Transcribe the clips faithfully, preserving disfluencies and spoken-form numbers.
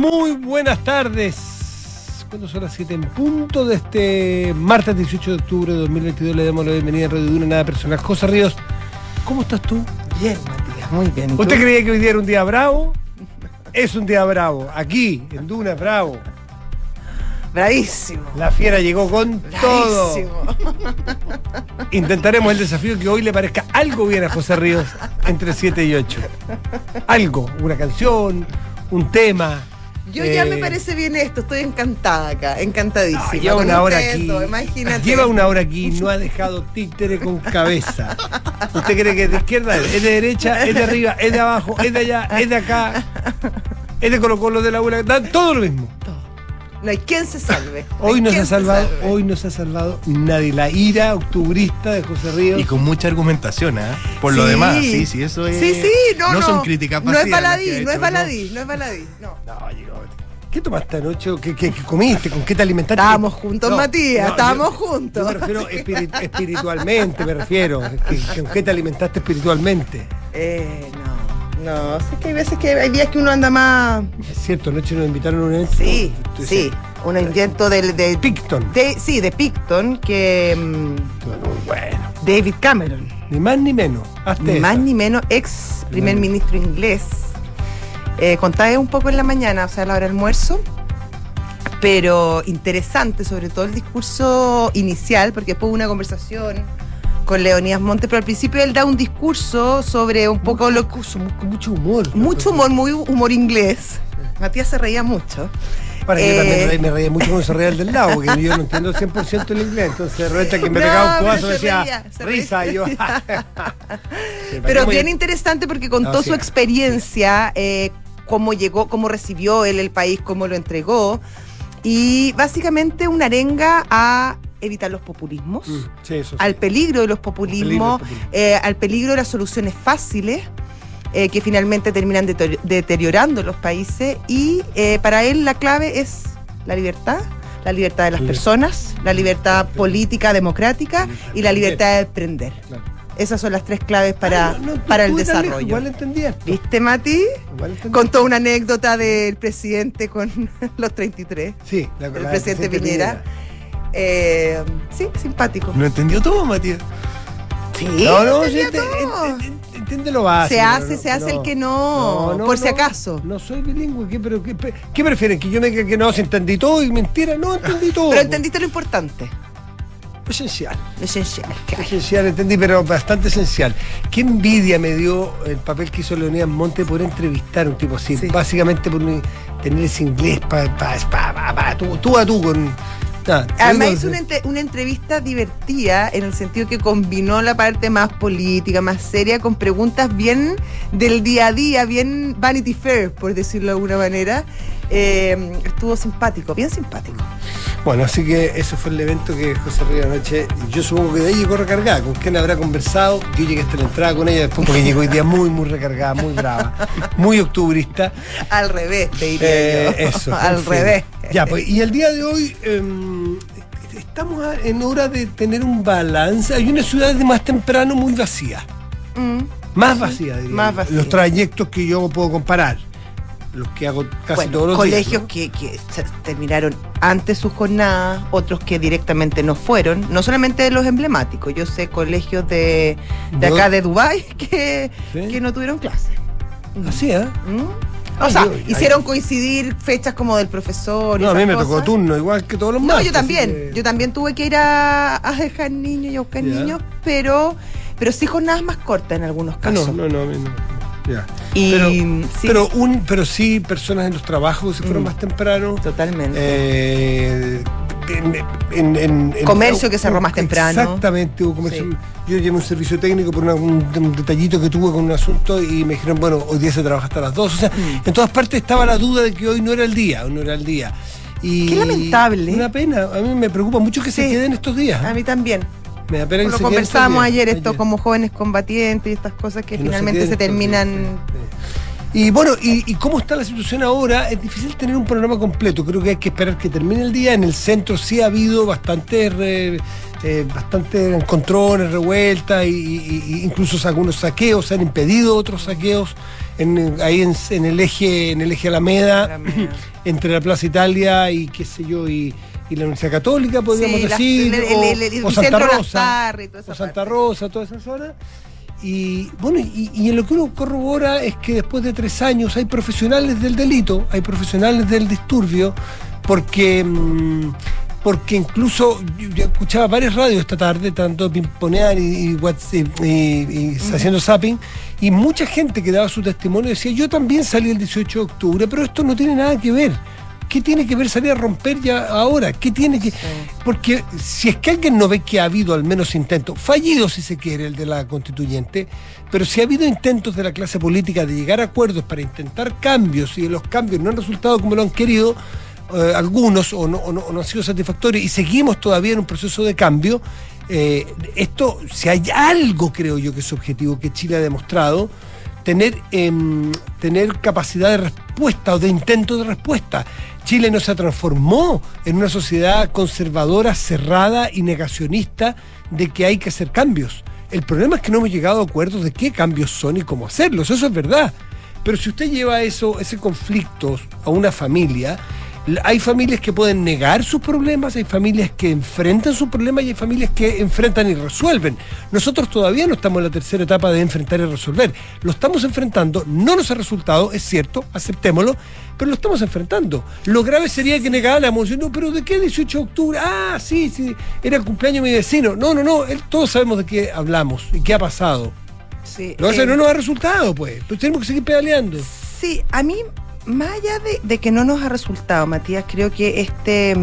Muy buenas tardes. Cuando son las siete en punto de este martes dieciocho de octubre de dos mil veintidós, le damos la bienvenida a Radio Duna, nada personal. José Ríos, ¿cómo estás tú? Bien, Matías, muy bien. ¿Usted creía que hoy día era un día bravo? Es un día bravo. Aquí, en Duna, bravo. Bravísimo. La fiera llegó con Bravísimo. todo. Intentaremos el desafío que hoy le parezca algo bien a José Ríos entre siete y ocho. Algo, una canción, un tema. Yo eh, ya me parece bien esto, estoy encantada acá, encantadísima. No, lleva con una hora intento, aquí. Imagínate. Lleva una hora aquí, no ha dejado títere con cabeza. ¿Usted cree que es de izquierda? Es de derecha, es de arriba, es de abajo, es de allá, es de acá, es de Colo Colo, de la abuela, todo lo mismo. No hay quien se salve. No Hoy nos quien ha salvado, se hoy nos ha salvado nadie. La ira octubrista de José Ríos. Y con mucha argumentación, ¿eh? Por Sí. lo demás, sí, sí, eso es. Sí, sí, no, no. No son críticas No es pasivas las que baladí, ha no hecho, es baladí, no es baladí. No. No, llegó. ¿Qué tomaste anoche? ¿Qué, qué, qué comiste? ¿Con qué te alimentaste? Estábamos juntos, No, Matías, no, estábamos yo- juntos. Yo me refiero espiri- espiritualmente, me refiero. ¿Con qué te alimentaste espiritualmente? Eh, no. No, sé que hay veces que hay días que uno anda más. Es cierto, anoche nos invitaron a un evento. Sí, Entonces, sí. Un invento del. De, Picton. de- sí, de Picton, que. mm, Muy bueno. David Cameron. Ni más ni menos. Hazte Ni esa. más ni menos, ex primer Bueno. ministro inglés. Eh, conté un poco en la mañana, o sea, a la hora del almuerzo, pero interesante, sobre todo el discurso inicial, porque después hubo una conversación con Leonidas Montes, pero al principio él da un discurso sobre un poco lo que. Con mucho humor. Mucho humor, muy humor inglés. Matías se reía mucho. Para que Eh, yo también reí- me reía mucho con ese real del lado, porque yo no entiendo cien por ciento el inglés. Entonces, de repente que me No, pegaba un pero codazo se decía reía, se risa. reía. Y yo. Sí, Pero muy- bien interesante porque contó No, su sí. experiencia, eh, cómo llegó, cómo recibió él el país, cómo lo entregó. Y básicamente una arenga a evitar los populismos, Mm, sí, eso sí. al peligro de los peligro populismos, del populismo. eh, al peligro de las soluciones fáciles, eh, que finalmente terminan deter- deteriorando los países. Y eh, para él la clave es la libertad, la libertad de las Sí. personas, la libertad política, democrática y la libertad de emprender. Claro. Esas son las tres claves para, Ah, no, no, para el tú tan lejos, desarrollo. Igual entendías. ¿Viste, Mati? Igual entendías. Contó una anécdota del presidente con los treinta y tres. Sí, la, El la- presidente Piñera. Eh, sí, simpático. ¿Lo entendió todo, Matías? Sí, No, no, sí, entendía ente- todo. ent- ent- entiende lo básico. Se hace, pero no, se hace no. el que no, por si acaso. No soy bilingüe, ¿qué, pero, qué, ¿qué prefieren? ¿Que yo me diga que no, si entendí todo y mentira? No, entendí todo. Pero entendiste lo importante, Esencial. lo esencial. que hay. Esencial, entendí, pero bastante esencial. Qué envidia me dio el papel que hizo Leonidas Monte por entrevistar a un tipo así, Sí. básicamente por un- tener ese inglés para pa, pa, pa, pa, tú, tú a tú con... nada, Además sabiendo- hizo una, entre- una entrevista divertida en el sentido que combinó la parte más política, más seria, con preguntas bien del día a día, bien Vanity Fair, por decirlo de alguna manera. Eh, estuvo simpático, bien simpático. Bueno, así que ese fue el evento que José Ríos anoche, yo supongo que de ahí llegó recargada. ¿Con quién habrá conversado? Yo llegué hasta la entrada con ella después porque llegó hoy día muy, muy recargada, muy brava, muy octubrista. Al revés, te diría Eh, yo. eso. Al en fin. revés. Ya, pues, y el día de hoy eh, estamos a- en hora de tener un balance. Hay una ciudad de más temprano muy vacía. Mm. Más vacía, diría. Más yo. vacía. Los trayectos que yo puedo comparar. Los que hago casi Bueno, todos los colegios días. ¿no? que, que se terminaron antes sus jornadas, otros que directamente no fueron, no solamente de los emblemáticos, yo sé colegios de, de acá de Dubái que, ¿Sí? que no tuvieron clase. Así, ¿eh? ¿Mm? Ah, O sea, yo- ahí- hicieron coincidir fechas como del profesor y No, a mí esas me cosas. tocó turno, igual que todos los No, martes, yo también. así que- Yo también tuve que ir a, a dejar niños y a buscar Ya. niños, pero, pero sí jornadas más cortas en algunos Ah, casos. no, no, no, a mí no. Ya. Y pero, sí, pero, un, pero sí, personas en los trabajos que se fueron Mm. más temprano. totalmente. Eh, en, en- en- en- Comercio que cerró más temprano. Exactamente, hubo comercio. Sí. Yo llevé un servicio técnico por una- un, un detallito que tuve con un asunto y me dijeron, bueno, hoy día se trabaja hasta las dos. O sea, Mm. en todas partes estaba la duda de que hoy no era el día, hoy no era el día. Y Qué lamentable. Una pena, a mí me preocupa mucho que se Sí. queden estos días. A mí también. Me da pena que Lo se queden estos conversábamos días. ayer, esto como jóvenes combatientes y estas cosas que Que no se finalmente queden se estos terminan días, sí, sí. Y bueno, y, y cómo está la situación ahora, es difícil tener un panorama completo. Creo que hay que esperar que termine el día. En el centro sí ha habido bastantes eh, eh, bastante encontrones, revueltas, y, y, y incluso algunos saqueos, se han impedido otros saqueos en, ahí en, en el eje, en el eje Alameda, Alameda, entre la Plaza Italia y qué sé yo, y, y la Universidad Católica, podríamos sí, decir, la, el, el, el, el, o, o Santa Rosa, o Santa Rosa, toda esa zona. Y bueno, y, y en lo que uno corrobora es que después de tres años hay profesionales del delito, hay profesionales del disturbio, porque, porque incluso yo, yo escuchaba varias radios esta tarde, tanto Pimponear y, y, y, y uh-huh. haciendo zapping, y mucha gente que daba su testimonio decía, yo también salí el dieciocho de octubre, pero esto no tiene nada que ver. ¿Qué tiene que ver salir a romper ya ahora? ¿Qué tiene que...? Sí. Porque si es que alguien no ve que ha habido al menos intentos, fallidos si se quiere, el de la constituyente, pero si ha habido intentos de la clase política de llegar a acuerdos para intentar cambios, y los cambios no han resultado como lo han querido eh, algunos, o no, o, no, o no han sido satisfactorios, y seguimos todavía en un proceso de cambio, eh, esto, si hay algo, creo yo, que es objetivo, que Chile ha demostrado, tener, eh, tener capacidad de respuesta o de intento de respuesta. Chile no se transformó en una sociedad conservadora, cerrada y negacionista de que hay que hacer cambios. El problema es que no hemos llegado a acuerdos de qué cambios son y cómo hacerlos, eso es verdad. Pero si usted lleva eso, ese conflicto a una familia, hay familias que pueden negar sus problemas, hay familias que enfrentan sus problemas y hay familias que enfrentan y resuelven. Nosotros todavía no estamos en la tercera etapa de enfrentar y resolver. Lo estamos enfrentando, no nos ha resultado, es cierto, aceptémoslo, pero lo estamos enfrentando. Lo grave sería que negáramos, no, pero ¿de qué dieciocho de octubre? Ah, sí, sí, era el cumpleaños de mi vecino. No, no, no, él, todos sabemos de qué hablamos y qué ha pasado. Sí, Lo que eh, no nos ha resultado, pues, pues tenemos que seguir pedaleando. Sí, a mí... Más allá de, de que no nos ha resultado, Matías, creo que este...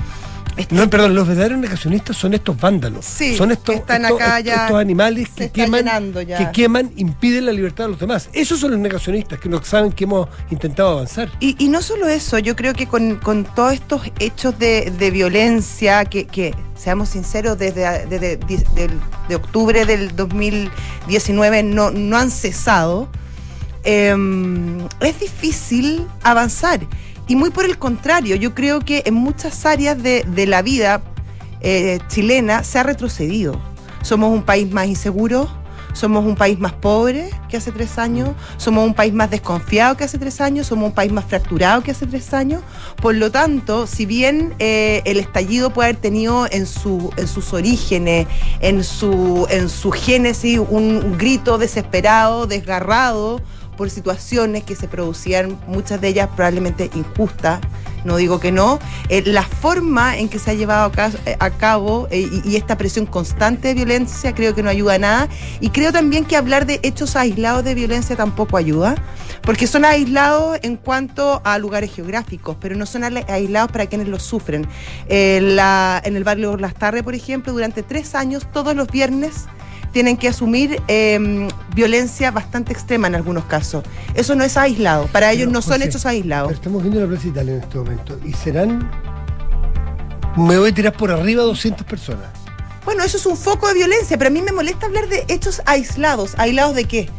este no, perdón, los verdaderos negacionistas son estos vándalos. Sí, son estos, están estos, acá estos, ya estos animales que queman, que queman, impiden la libertad de los demás. Esos son los negacionistas, que no saben que hemos intentado avanzar. Y, y no solo eso, yo creo que con, con todos estos hechos de, de violencia, que, que seamos sinceros, desde, desde de, de octubre del dos mil diecinueve no, no han cesado, Eh, es difícil avanzar, y muy por el contrario, yo creo que en muchas áreas de, de la vida eh, chilena se ha retrocedido. Somos un país más inseguro, somos un país más pobre que hace tres años, somos un país más desconfiado que hace tres años, somos un país más fracturado que hace tres años. Por lo tanto, si bien eh, el estallido puede haber tenido en, su, en sus orígenes, en su, en su génesis, un, un grito desesperado, desgarrado, por situaciones que se producían, muchas de ellas probablemente injustas, no digo que no, eh, la forma en que se ha llevado a, caso, eh, a cabo eh, y, y esta presión constante de violencia creo que no ayuda a nada, y creo también que hablar de hechos aislados de violencia tampoco ayuda, porque son aislados en cuanto a lugares geográficos, pero no son aislados para quienes los sufren. Eh, la, en el barrio Las Tarres, por ejemplo, durante tres años, todos los viernes, tienen que asumir eh, violencia bastante extrema en algunos casos. Eso no es aislado, para ellos no, no son José, hechos aislados. Pero estamos viendo la Plaza Italia en este momento, y serán, me voy a tirar por arriba, doscientas personas. Bueno, eso es un foco de violencia, pero a mí me molesta hablar de hechos aislados. ¿Aislados de qué?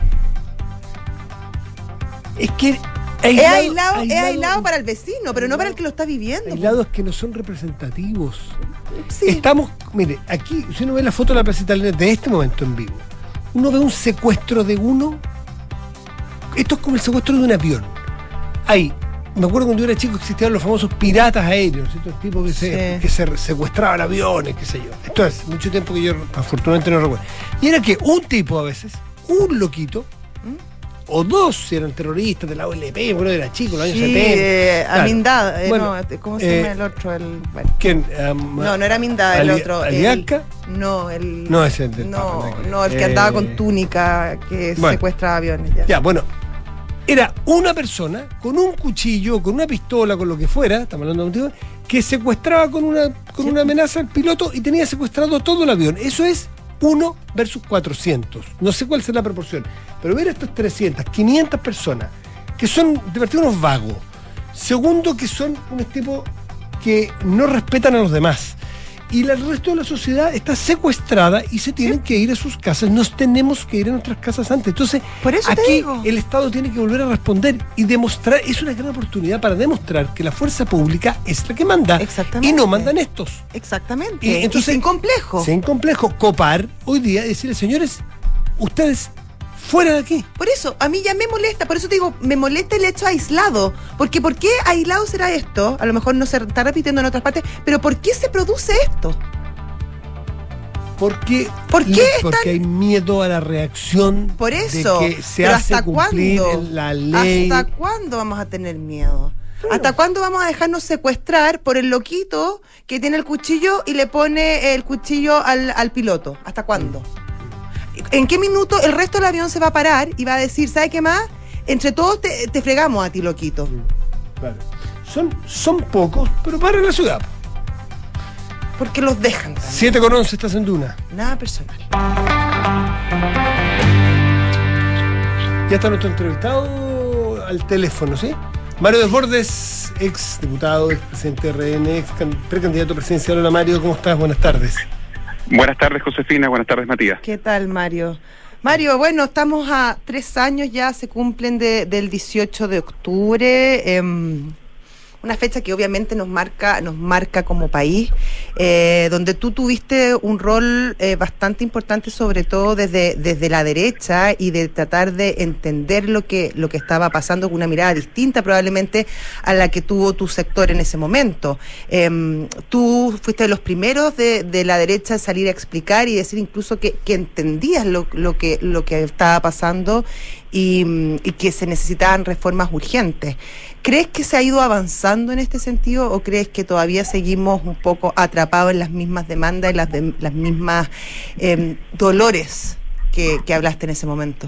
Es que... Aislado, es aislado, aislado, es aislado para el vecino, pero aislado, no para el que lo está viviendo. Aislados que no son representativos. Sí. Estamos, mire, aquí, si uno ve la foto de la Plaza Italia de este momento en vivo, uno ve un secuestro de uno. Esto es como el secuestro de un avión. Hay, me acuerdo cuando yo era chico existían los famosos piratas aéreos, estos tipos que se, sí. que se secuestraban aviones, qué sé yo. Esto es mucho tiempo que yo afortunadamente no recuerdo. Y era que un tipo a veces, un loquito, ¿Mm? o dos si eran terroristas de la O L P, bueno, era chico, en los años sí, setenta. Eh, claro. Amindad, eh, bueno, no, ¿cómo se llama eh, el otro? El, bueno. ¿Quién? Um, no, no era Amindad, el Ali, otro. ¿Aliaca? El, no, el. No, es el del No, Papa, no, el que eh, andaba con túnica, que bueno, secuestra aviones. Ya. ya, bueno. Era una persona con un cuchillo, con una pistola, con lo que fuera, estamos hablando de un tipo, que secuestraba con una, con sí. una amenaza al piloto y tenía secuestrado todo el avión. Eso es uno versus cuatrocientos. No sé cuál será la proporción. Pero ver a estas trescientas, quinientas personas, que son de partida unos vagos. Segundo, que son unos tipos que no respetan a los demás. y el resto de la sociedad está secuestrada y se tienen que ir a sus casas. Nos tenemos que ir a nuestras casas antes. Entonces, Por eso te aquí digo. el Estado tiene que volver a responder y demostrar, es una gran oportunidad para demostrar que la fuerza pública es la que manda Exactamente. y no mandan estos. Exactamente. Y entonces, sin complejo. Sin complejo, copar hoy día y decirle, señores, ustedes fuera de aquí. Por eso, a mí ya me molesta, por eso te digo, me molesta el hecho aislado. Porque ¿por qué aislado será esto? A lo mejor no se está repitiendo en otras partes, pero ¿por qué se produce esto? Porque, ¿Por qué porque están- hay miedo a la reacción Por eso. de que se Pero hace ¿hasta cumplir cuándo? la ley. ¿Hasta cuándo vamos a tener miedo? Claro. ¿Hasta cuándo vamos a dejarnos secuestrar por el loquito que tiene el cuchillo y le pone el cuchillo al, al piloto? ¿Hasta cuándo? ¿En qué minuto el resto del avión se va a parar y va a decir, ¿sabe qué más? Entre todos te, te fregamos a ti, loquito. Claro. Son, son pocos, pero para la ciudad. Porque los dejan también. siete con once estás en Duna. Nada personal. Ya está nuestro entrevistado al teléfono, ¿sí? Mario Desbordes, ex diputado, ex presidente de R N, ex can- precandidato presidencial. Hola Mario, ¿cómo estás? Buenas tardes. Buenas tardes, Josefina. Buenas tardes, Matías. ¿Qué tal, Mario? Mario, bueno, estamos a tres años ya, se cumplen de, del dieciocho de octubre, eh, una fecha que obviamente nos marca, nos marca como país, eh, donde tú tuviste un rol eh, bastante importante, sobre todo desde, desde la derecha, y de tratar de entender lo que, lo que estaba pasando con una mirada distinta probablemente a la que tuvo tu sector en ese momento. Eh, tú fuiste de los primeros de, de la derecha a salir a explicar y decir incluso que, que entendías lo, lo, que, lo que estaba pasando y, y que se necesitaban reformas urgentes. ¿Crees que se ha ido avanzando en este sentido o crees que todavía seguimos un poco atrapados en las mismas demandas y las, de, las mismas eh, dolores que, que hablaste en ese momento?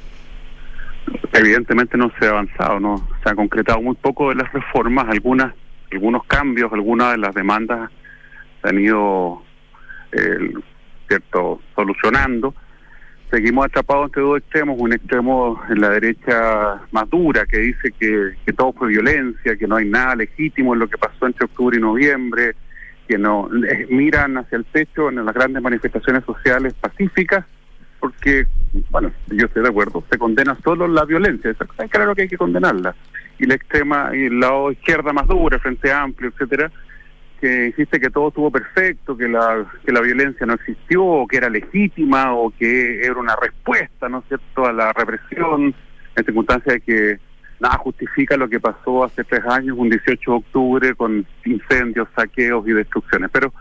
Evidentemente no se ha avanzado, no se ha concretado muy poco de las reformas, algunas, algunos cambios, algunas de las demandas se han ido eh, cierto solucionando. Seguimos atrapados entre dos extremos, un extremo en la derecha más dura que dice que, que todo fue violencia, que no hay nada legítimo en lo que pasó entre octubre y noviembre, que no eh, miran hacia el techo en las grandes manifestaciones sociales pacíficas, porque, bueno, yo estoy de acuerdo, se condena solo la violencia, es claro que hay que condenarla, y la extrema, y el lado izquierda más dura, el Frente Amplio, etcétera, que insiste que todo estuvo perfecto, que la que la violencia no existió, o que era legítima, o que era una respuesta, ¿no es cierto?, a la represión, en circunstancias de que nada justifica lo que pasó hace tres años, un dieciocho de octubre, con incendios, saqueos y destrucciones. Pero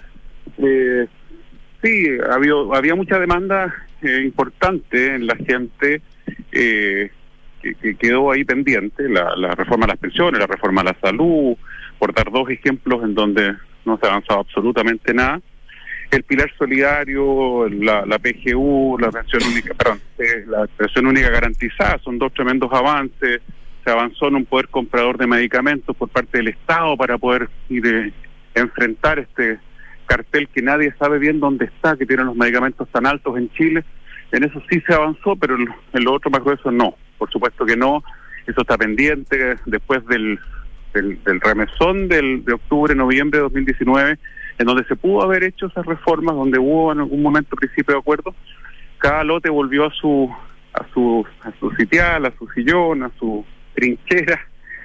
eh, sí, había, había mucha demanda eh, importante en la gente eh, que, que quedó ahí pendiente, la, la reforma a las pensiones, la reforma a la salud, por dar dos ejemplos en donde no se ha avanzado absolutamente nada. El pilar solidario, la, la P G U, la pensión única, perdón, eh, la pensión única garantizada, son dos tremendos avances. Se avanzó en un poder comprador de medicamentos por parte del Estado para poder ir, eh, enfrentar este cartel que nadie sabe bien dónde está, que tienen los medicamentos tan altos en Chile. En eso sí se avanzó, pero en, en lo otro más grueso no. Por supuesto que no, eso está pendiente después del Del, del remesón del, de octubre, noviembre de dos mil diecinueve, en donde se pudo haber hecho esas reformas, donde hubo en algún momento principio de acuerdo. Cada lote volvió a su a su a su sitial, a su sillón, a su trinchera,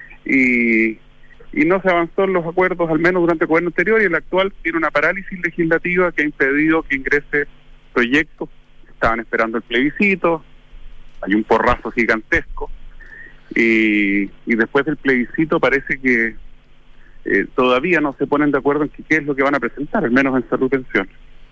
y, y no se avanzó en los acuerdos, al menos durante el gobierno anterior, y el actual tiene una parálisis legislativa que ha impedido que ingrese proyectos. Estaban esperando el plebiscito, hay un porrazo gigantesco. Y, y después del plebiscito parece que eh, todavía no se ponen de acuerdo en que, qué es lo que van a presentar, al menos en salud y pensión.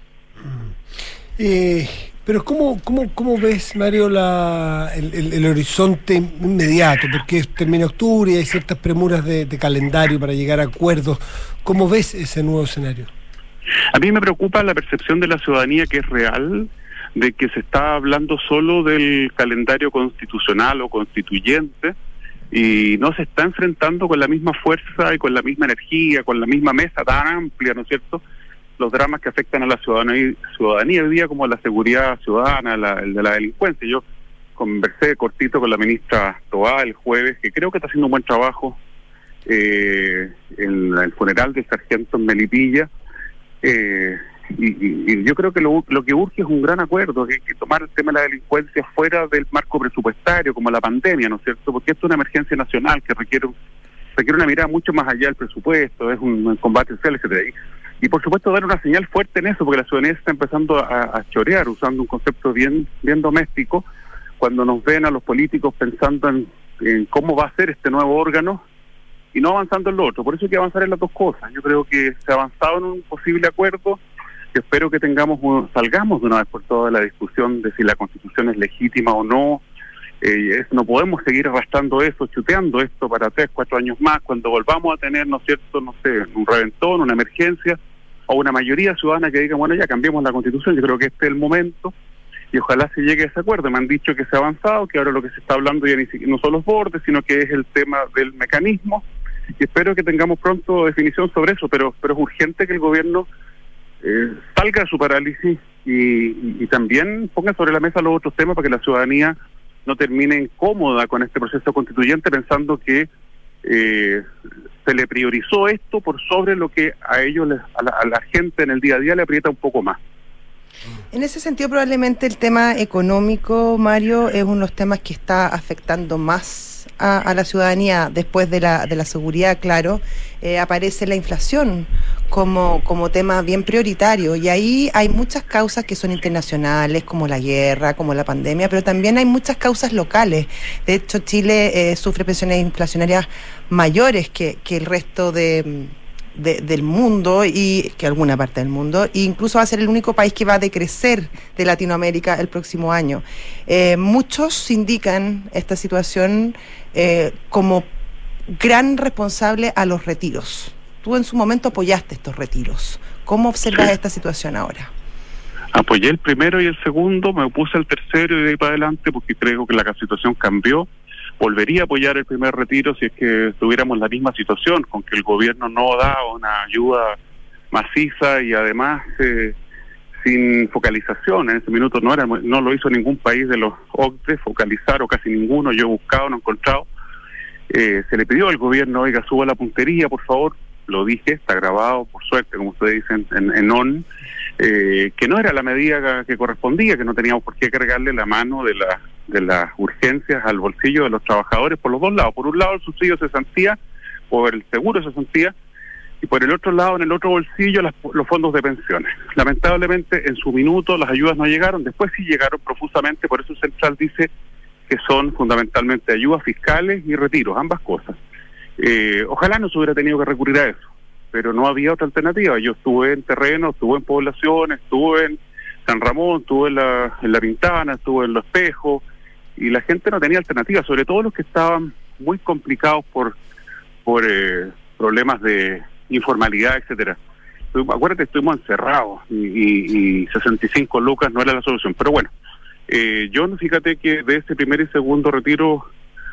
Eh, pero ¿cómo, cómo, cómo ves, Mario, la, el, el, el horizonte inmediato? Porque termina octubre y hay ciertas premuras de, de calendario para llegar a acuerdos. ¿Cómo ves ese nuevo escenario? A mí me preocupa la percepción de la ciudadanía, que es real, de que se está hablando solo del calendario constitucional o constituyente y no se está enfrentando con la misma fuerza y con la misma energía, con la misma mesa tan amplia, ¿no es cierto?, los dramas que afectan a la ciudadanía, ciudadanía hoy día, como la seguridad ciudadana, la, el de la delincuencia. Yo conversé cortito con la ministra Toá el jueves, que creo que está haciendo un buen trabajo eh, en el funeral del sargento en Melipilla, Eh, y, y, y yo creo que lo, lo que urge es un gran acuerdo, que, que tomar el tema de la delincuencia fuera del marco presupuestario, como la pandemia, ¿no es cierto? Porque esto es una emergencia nacional que requiere requiere una mirada mucho más allá del presupuesto, es un, un combate social, etcétera. Y, y por supuesto dar una señal fuerte en eso, porque la ciudadanía está empezando a, a chorear, usando un concepto bien, bien doméstico, cuando nos ven a los políticos pensando en, en cómo va a ser este nuevo órgano, y no avanzando en lo otro. Por eso hay que avanzar en las dos cosas. Yo creo que se ha avanzado en un posible acuerdo, que espero que tengamos salgamos de una vez por todas la discusión de si la Constitución es legítima o no. Eh, es, no podemos seguir arrastrando eso, chuteando esto para tres, cuatro años más, cuando volvamos a tener, ¿no es cierto?, no sé, un reventón, una emergencia, o una mayoría ciudadana que diga, bueno, ya cambiemos la Constitución. Yo creo que este es el momento, y ojalá se llegue a ese acuerdo. Me han dicho que se ha avanzado, que ahora lo que se está hablando ya ni siquiera, no son los bordes, sino que es el tema del mecanismo, y espero que tengamos pronto definición sobre eso, pero pero es urgente que el gobierno eh, salga de su parálisis y, y, y también ponga sobre la mesa los otros temas para que la ciudadanía no termine incómoda con este proceso constituyente pensando que eh, se le priorizó esto por sobre lo que a ellos, les, a, la, a la gente en el día a día le aprieta un poco más. En ese sentido, probablemente el tema económico, Mario, es uno de los temas que está afectando más a, a la ciudadanía. Después de la de la seguridad, claro, eh, aparece la inflación como como tema bien prioritario, y ahí hay muchas causas que son internacionales, como la guerra, como la pandemia, pero también hay muchas causas locales. De hecho, Chile eh, sufre presiones inflacionarias mayores que, que el resto de... De, del mundo, y que alguna parte del mundo, e incluso va a ser el único país que va a decrecer de Latinoamérica el próximo año. Eh, muchos indican esta situación eh, como gran responsable a los retiros. Tú en su momento apoyaste estos retiros. ¿Cómo observas esta situación ahora? Apoyé el primero y el segundo, me opuse al tercero y de ahí para adelante porque creo que la situación cambió. Volvería a apoyar el primer retiro si es que estuviéramos en la misma situación, con que el gobierno no da una ayuda maciza y además eh, sin focalización. En ese minuto no era no lo hizo ningún país de los O C D E, focalizar, o casi ninguno. Yo he buscado, no he encontrado. Eh, se le pidió al gobierno, oiga, suba la puntería, por favor. Lo dije, está grabado, por suerte, como ustedes dicen, en, en ON, eh, que no era la medida que correspondía, que no teníamos por qué cargarle la mano de la de las urgencias al bolsillo de los trabajadores por los dos lados. Por un lado el subsidio de cesantía, por el seguro de cesantía, y por el otro lado, en el otro bolsillo, las, los fondos de pensiones. Lamentablemente, en su minuto las ayudas no llegaron, después sí llegaron profusamente, por eso Central dice que son fundamentalmente ayudas fiscales y retiros, ambas cosas. Eh, ojalá no se hubiera tenido que recurrir a eso, pero no había otra alternativa. Yo estuve en terreno, estuve en poblaciones, estuve en San Ramón, estuve en la, en la Pintana, estuve en Los Espejos, y la gente no tenía alternativa, sobre todo los que estaban muy complicados por por eh, problemas de informalidad, etcétera. Acuérdate, estuvimos encerrados y, y, y sesenta y cinco lucas no era la solución. Pero bueno, eh, yo fíjate que de ese primer y segundo retiro,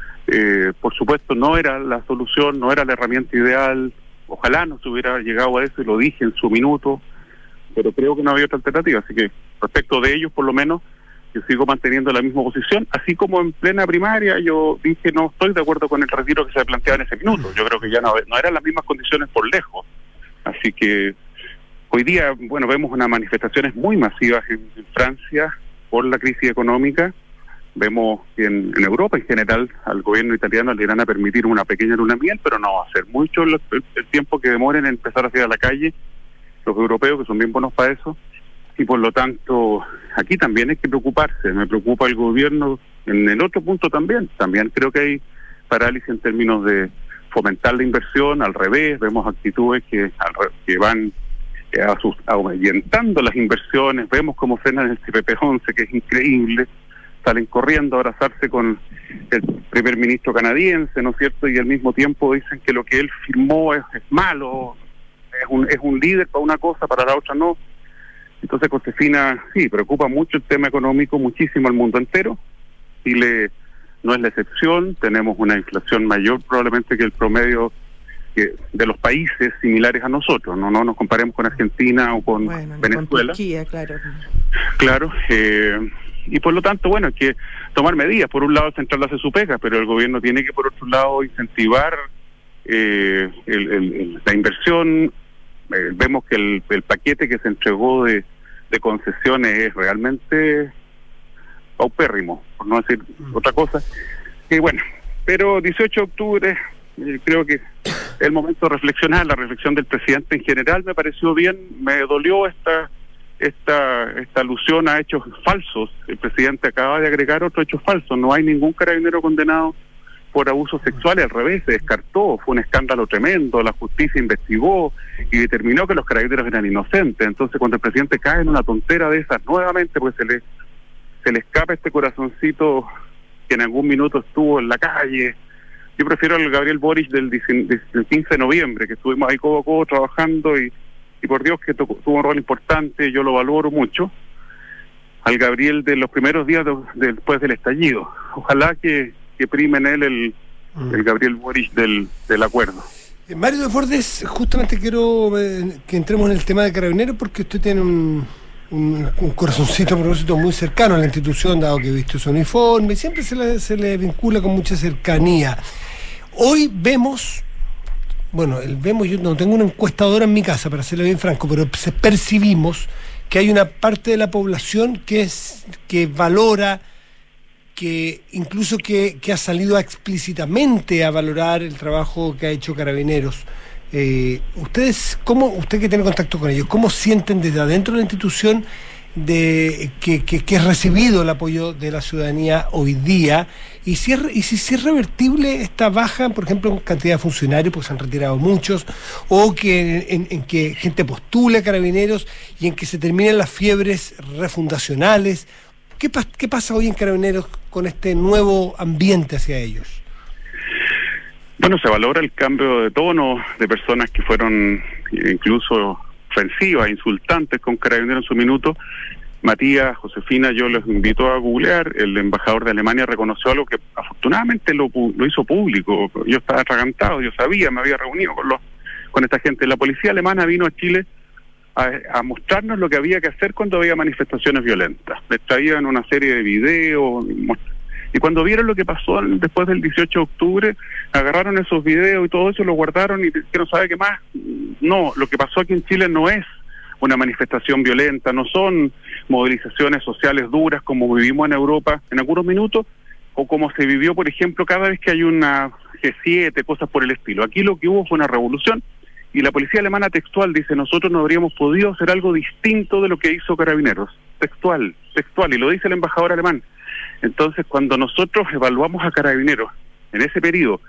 eh, por supuesto, no era la solución, no era la herramienta ideal. Ojalá no se hubiera llegado a eso, y lo dije en su minuto, pero creo que no había otra alternativa. Así que respecto de ellos, por lo menos, yo sigo manteniendo la misma posición, así como en plena primaria yo dije no estoy de acuerdo con el retiro que se planteaba en ese minuto. Yo creo que ya no, no eran las mismas condiciones por lejos. Así que hoy día, bueno, vemos unas manifestaciones muy masivas en, en Francia por la crisis económica. Vemos que en, en Europa en general al gobierno italiano le irán a permitir una pequeña luna de miel, pero no va a ser mucho el, el, el tiempo que demoren en empezar a salir a la calle los europeos, que son bien buenos para eso. Y por lo tanto, aquí también hay que preocuparse. Me preocupa el gobierno en el otro punto también. También creo que hay parálisis en términos de fomentar la inversión. Al revés, vemos actitudes que, que van eh, ahuyentando las inversiones. Vemos cómo frenan el C P P once, que es increíble. Salen corriendo a abrazarse con el primer ministro canadiense, ¿no es cierto? Y al mismo tiempo dicen que lo que él firmó es, es malo, es un, es un líder para una cosa, para la otra no. Entonces, Josefina, sí, preocupa mucho el tema económico, muchísimo al mundo entero. Chile no es la excepción, tenemos una inflación mayor probablemente que el promedio que de los países similares a nosotros. No no nos comparemos con Argentina o con bueno, Venezuela. Con Turquía, claro. Claro, eh, y por lo tanto, bueno, hay que tomar medidas. Por un lado, el Central hace su pega, pero el gobierno tiene que, por otro lado, incentivar eh, el, el, el, la inversión, eh, vemos que el, el paquete que se entregó de, de concesiones es realmente paupérrimo, por no decir mm. otra cosa. Y bueno, pero dieciocho de octubre, eh, creo que es el momento de reflexionar. La reflexión del presidente en general me pareció bien, me dolió esta esta esta alusión a hechos falsos. El presidente acaba de agregar otro hecho falso. No hay ningún carabinero condenado por abusos sexuales, al revés, se descartó, fue un escándalo tremendo, la justicia investigó y determinó que los carabineros eran inocentes. Entonces, cuando el presidente cae en una tontera de esas nuevamente, pues se le se le escapa este corazoncito que en algún minuto estuvo en la calle. Yo prefiero al Gabriel Boric del, del quince de noviembre, que estuvimos ahí codo a codo trabajando y, y por Dios que tuvo un rol importante, yo lo valoro mucho, al Gabriel de los primeros días de, de, después del estallido. Ojalá que, que prime en él el, mm. el Gabriel Boric del, del acuerdo. Eh, Mario Desbordes, justamente quiero eh, que entremos en el tema de Carabineros, porque usted tiene un, un, un corazoncito, un propósito muy cercano a la institución, dado que viste su uniforme, siempre se le, se le vincula con mucha cercanía. Hoy vemos, bueno, el vemos, yo no tengo una encuestadora en mi casa, para serle bien franco, pero percibimos que hay una parte de la población que es que valora, que incluso que, que ha salido explícitamente a valorar el trabajo que ha hecho Carabineros. Eh, ustedes, ¿cómo, usted que tiene contacto con ellos, cómo sienten desde adentro de la institución de que, que, que es recibido el apoyo de la ciudadanía hoy día, y si, es, y si, si es revertible esta baja, por ejemplo, en cantidad de funcionarios, porque se han retirado muchos, o que en, en que gente postule a Carabineros y en que se terminen las fiebres refundacionales? ¿Qué, pas, qué pasa hoy en Carabineros con este nuevo ambiente hacia ellos? Bueno, se valora el cambio de tono de personas que fueron incluso ofensivas, insultantes con Carabineros en su minuto. Matías, Josefina, yo los invito a googlear. El embajador de Alemania reconoció algo que afortunadamente lo, lo hizo público. Yo estaba atragantado, yo sabía, me había reunido con los con esta gente. La policía alemana vino a Chile a, a mostrarnos lo que había que hacer cuando había manifestaciones violentas. Les traían una serie de videos, y cuando vieron lo que pasó después del dieciocho de octubre, agarraron esos videos y todo eso, lo guardaron y que no sabe qué más. No, lo que pasó aquí en Chile no es una manifestación violenta, no son movilizaciones sociales duras como vivimos en Europa en algunos minutos, o como se vivió, por ejemplo, cada vez que hay una G siete, cosas por el estilo. Aquí lo que hubo fue una revolución, y la policía alemana textual dice: nosotros no habríamos podido hacer algo distinto de lo que hizo Carabineros. Textual, textual, y lo dice el embajador alemán. Entonces, cuando nosotros evaluamos a Carabineros en ese periodo,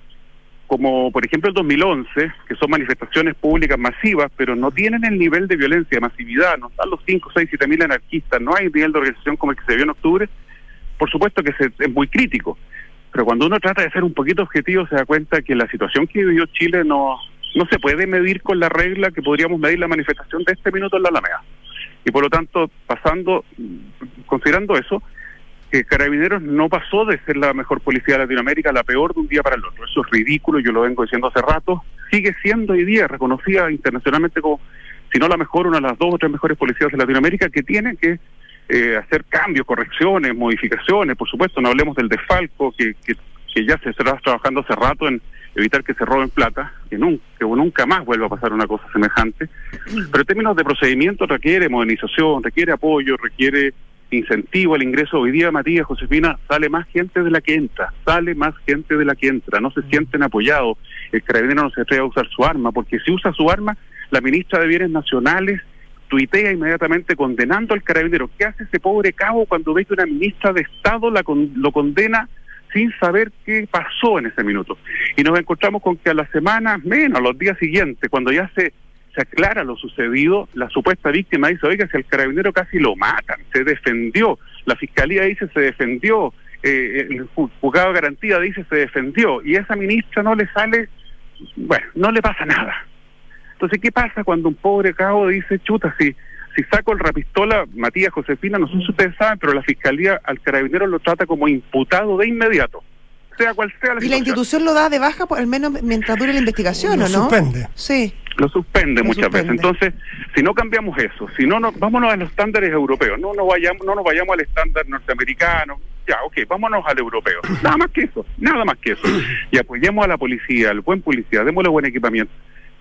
como por ejemplo el dos mil once, que son manifestaciones públicas masivas, pero no tienen el nivel de violencia, de masividad, no están los cinco, seis, siete mil anarquistas, no hay nivel de organización como el que se vio en octubre, por supuesto que se, es muy crítico. Pero cuando uno trata de ser un poquito objetivo, se da cuenta que la situación que vivió Chile no, no se puede medir con la regla que podríamos medir la manifestación de este minuto en la Alameda. Y por lo tanto, pasando, considerando eso, que Carabineros no pasó de ser la mejor policía de Latinoamérica a la peor de un día para el otro. Eso es ridículo, yo lo vengo diciendo hace rato. Sigue siendo hoy día reconocida internacionalmente como, si no la mejor, una de las dos o tres mejores policías de Latinoamérica, que tiene que eh, hacer cambios, correcciones, modificaciones. Por supuesto, no hablemos del desfalco, que, que, que ya se está trabajando hace rato en evitar que se roben plata, que nunca, que nunca más vuelva a pasar una cosa semejante. Pero en términos de procedimiento requiere modernización, requiere apoyo, requiere incentivo al ingreso. Hoy día, Matías, Josefina, sale más gente de la que entra, sale más gente de la que entra, no se sienten apoyados. El carabinero no se atreve a usar su arma, porque si usa su arma, la ministra de Bienes Nacionales tuitea inmediatamente condenando al carabinero. ¿Qué hace ese pobre cabo cuando ve que una ministra de Estado la con, lo condena sin saber qué pasó en ese minuto? Y nos encontramos con que a las semanas, menos, a los días siguientes, cuando ya se se aclara lo sucedido, la supuesta víctima dice: oiga, si al carabinero casi lo matan, se defendió, la fiscalía dice se defendió, eh, el juzgado de garantía dice se defendió, y a esa ministra no le sale, bueno, no le pasa nada. Entonces, ¿qué pasa cuando un pobre cabo dice: chuta, si si saco el rapistola, Matías, Josefina, no sé si ustedes saben, pero la fiscalía al carabinero lo trata como imputado de inmediato, sea cual sea la situación? ¿Y la institución lo da de baja, por, al menos mientras dure la investigación, lo o no? suspende. Sí. Lo suspende Lo muchas suspende. veces. Entonces, si no cambiamos eso, si no, no vámonos a los estándares europeos, no nos vayamos, no nos vayamos al estándar norteamericano, ya, ok, vámonos al europeo. Nada más que eso, nada más que eso. Y apoyemos a la policía, al buen policía, démosle buen equipamiento.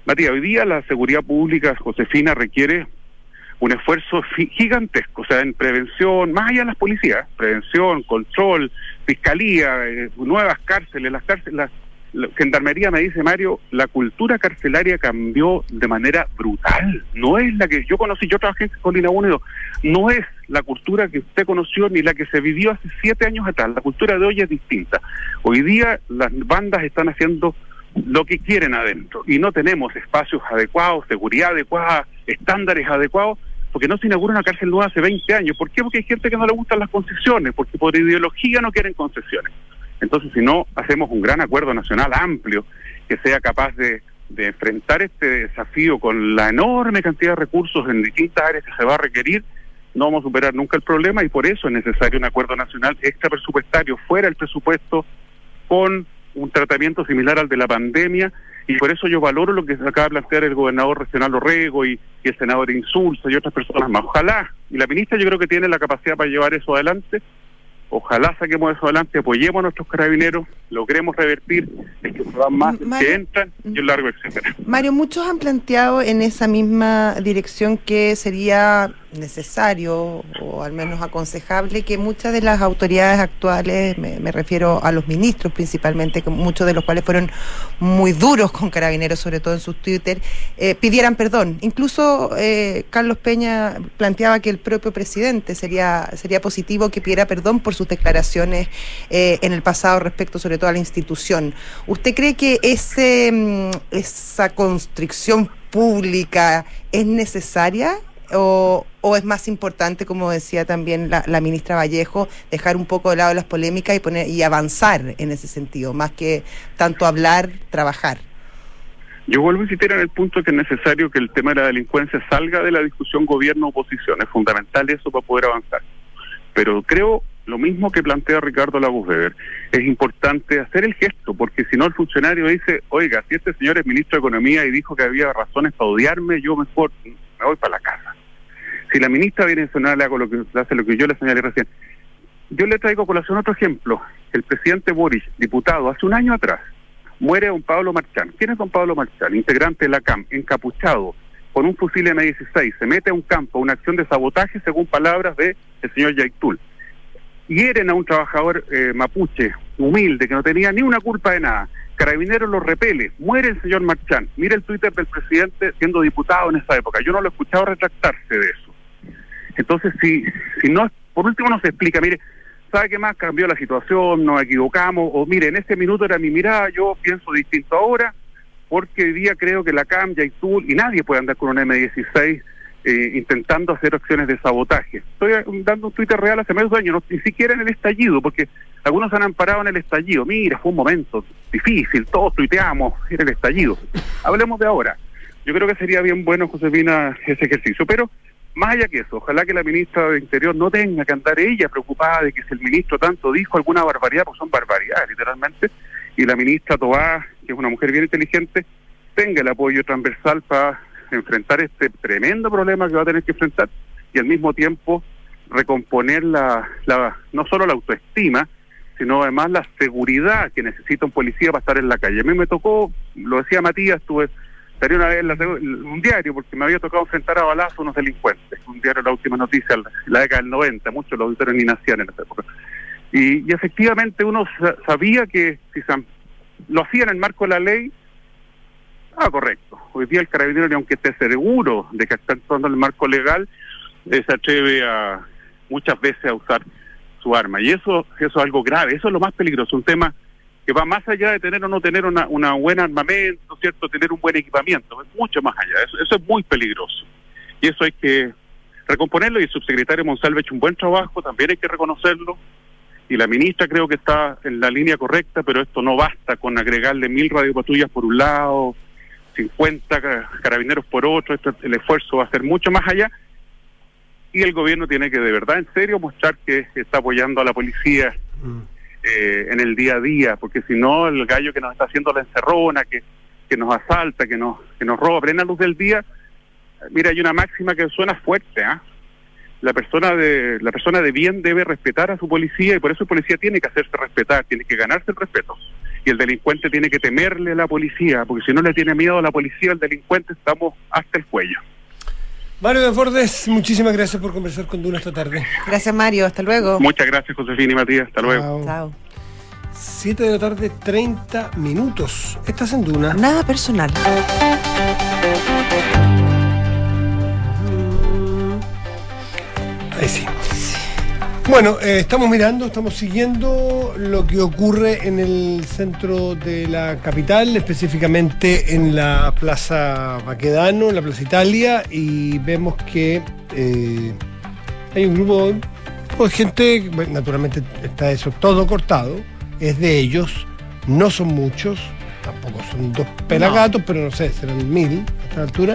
Matías, hoy día la seguridad pública, Josefina, requiere un esfuerzo gigantesco, o sea, en prevención, más allá de las policías, prevención, control, fiscalía, eh, nuevas cárceles, las cárceles, la, la gendarmería, me dice Mario, la cultura carcelaria cambió de manera brutal, no es la que yo conocí, yo trabajé en Colina uno y dos, no es la cultura que usted conoció ni la que se vivió hace siete años atrás, la cultura de hoy es distinta, hoy día las bandas están haciendo lo que quieren adentro y no tenemos espacios adecuados, seguridad adecuada, estándares adecuados, porque no se inaugura una cárcel nueva hace veinte años. ¿Por qué? Porque hay gente que no le gustan las concesiones, porque por ideología no quieren concesiones. Entonces, si no hacemos un gran acuerdo nacional amplio que sea capaz de, de enfrentar este desafío con la enorme cantidad de recursos en distintas áreas que se va a requerir, no vamos a superar nunca el problema y por eso es necesario un acuerdo nacional extra presupuestario, fuera el presupuesto, con un tratamiento similar al de la pandemia, y por eso yo valoro lo que se acaba de plantear el gobernador regional Orrego y, y el senador Insulza y otras personas más. Ojalá, y la ministra yo creo que tiene la capacidad para llevar eso adelante, ojalá saquemos eso adelante, apoyemos a nuestros carabineros, logremos revertir el que se van más, Mario, que entran y el largo etcétera. Mario, muchos han planteado en esa misma dirección que sería necesario o al menos aconsejable que muchas de las autoridades actuales, me, me refiero a los ministros principalmente, que muchos de los cuales fueron muy duros con Carabineros, sobre todo en sus Twitter, eh, pidieran perdón. Incluso eh, Carlos Peña planteaba que el propio presidente sería sería positivo que pidiera perdón por sus declaraciones eh, en el pasado respecto sobre todo a la institución. ¿Usted cree que ese esa constricción pública es necesaria? O, o es más importante, como decía también la, la ministra Vallejo, dejar un poco de lado las polémicas y poner y avanzar en ese sentido, más que tanto hablar, trabajar? Yo vuelvo a insistir en el punto que es necesario que el tema de la delincuencia salga de la discusión gobierno-oposición, es fundamental eso para poder avanzar. Pero creo lo mismo que plantea Ricardo Lagos Weber, es importante hacer el gesto, porque si no el funcionario dice, oiga, si este señor es ministro de Economía y dijo que había razones para odiarme, yo mejor me voy para la casa. Si la ministra viene a mencionarle algo lo que hace lo que yo le señalé recién, yo le traigo a colación otro ejemplo. El presidente Boric, diputado, hace un año atrás, muere don Pablo Marchán. ¿Quién es don Pablo Marchán? Integrante de la C A M, encapuchado, con un fusil eme dieciséis, se mete a un campo, una acción de sabotaje, según palabras del señor Yaitul. Hieren a un trabajador eh, mapuche, humilde, que no tenía ni una culpa de nada. Carabineros lo repele, muere el señor Marchán. Mire el Twitter del presidente siendo diputado en esa época. Yo no lo he escuchado retractarse de eso. Entonces, si si no, por último no se explica, mire, ¿sabe qué más? Cambió la situación, nos equivocamos, o mire, en ese minuto era mi mirada, yo pienso distinto ahora, porque hoy día creo que la C A M, Yaitul, y nadie puede andar con un eme dieciséis eh, intentando hacer acciones de sabotaje. Estoy dando un Twitter real hace medio año, no, ni siquiera en el estallido, porque algunos han amparado en el estallido. Mira, fue un momento difícil, todos tuiteamos, era el estallido. Hablemos de ahora. Yo creo que sería bien bueno, Josefina, ese ejercicio, pero más allá que eso, ojalá que la ministra de Interior no tenga que andar ella preocupada de que si el ministro tanto dijo alguna barbaridad, pues son barbaridades, literalmente, y la ministra Tobá, que es una mujer bien inteligente, tenga el apoyo transversal para enfrentar este tremendo problema que va a tener que enfrentar y al mismo tiempo recomponer la, la no solo la autoestima, sino además la seguridad que necesita un policía para estar en la calle. A mí me tocó, lo decía Matías, tuve estaría una vez en la, un diario, porque me había tocado enfrentar a balazos unos delincuentes, un diario de la última noticia, en la década del noventa, muchos de los auditores ni nacían en esa época. Y, y efectivamente uno sabía que si se, lo hacía en el marco de la ley, ah, correcto. Hoy día el carabinero, ni aunque esté seguro de que está actuando en el marco legal, eh, se atreve a muchas veces a usar su arma. Y eso, eso es algo grave, eso es lo más peligroso, un tema que va más allá de tener o no tener una, una buen armamento, ¿cierto? Tener un buen equipamiento, es mucho más allá, eso, eso es muy peligroso. Y eso hay que recomponerlo, y el subsecretario Monsalve ha hecho un buen trabajo, también hay que reconocerlo, y la ministra creo que está en la línea correcta, pero esto no basta con agregarle mil radiopatrullas por un lado, cincuenta carabineros por otro, esto, el esfuerzo va a ser mucho más allá, y el gobierno tiene que de verdad, en serio, mostrar que está apoyando a la policía, mm. Eh, en el día a día, porque si no el gallo que nos está haciendo la encerrona, que, que nos asalta, que nos que nos roba a plena luz del día, mira, hay una máxima que suena fuerte, ¿ah? ¿eh? La persona de la persona de bien debe respetar a su policía, y por eso el policía tiene que hacerse respetar, tiene que ganarse el respeto. y el delincuente tiene que temerle a la policía, porque si no le tiene miedo a la policía, el delincuente, estamos hasta el cuello. Mario Desbordes, muchísimas gracias por conversar con Duna esta tarde. Gracias, Mario, hasta luego. Muchas gracias, Josefina y Matías, hasta luego. Chao. Chao. siete de la tarde, treinta minutos. Estás en Duna. Nada personal. Ahí sí. Bueno, eh, estamos mirando, estamos siguiendo lo que ocurre en el centro de la capital, específicamente en la Plaza Baquedano, en la Plaza Italia, y vemos que eh, hay un grupo de gente, bueno, naturalmente está eso todo cortado, es de ellos, no son muchos, tampoco son dos pelagatos, no. Pero no sé, serán mil a esta altura.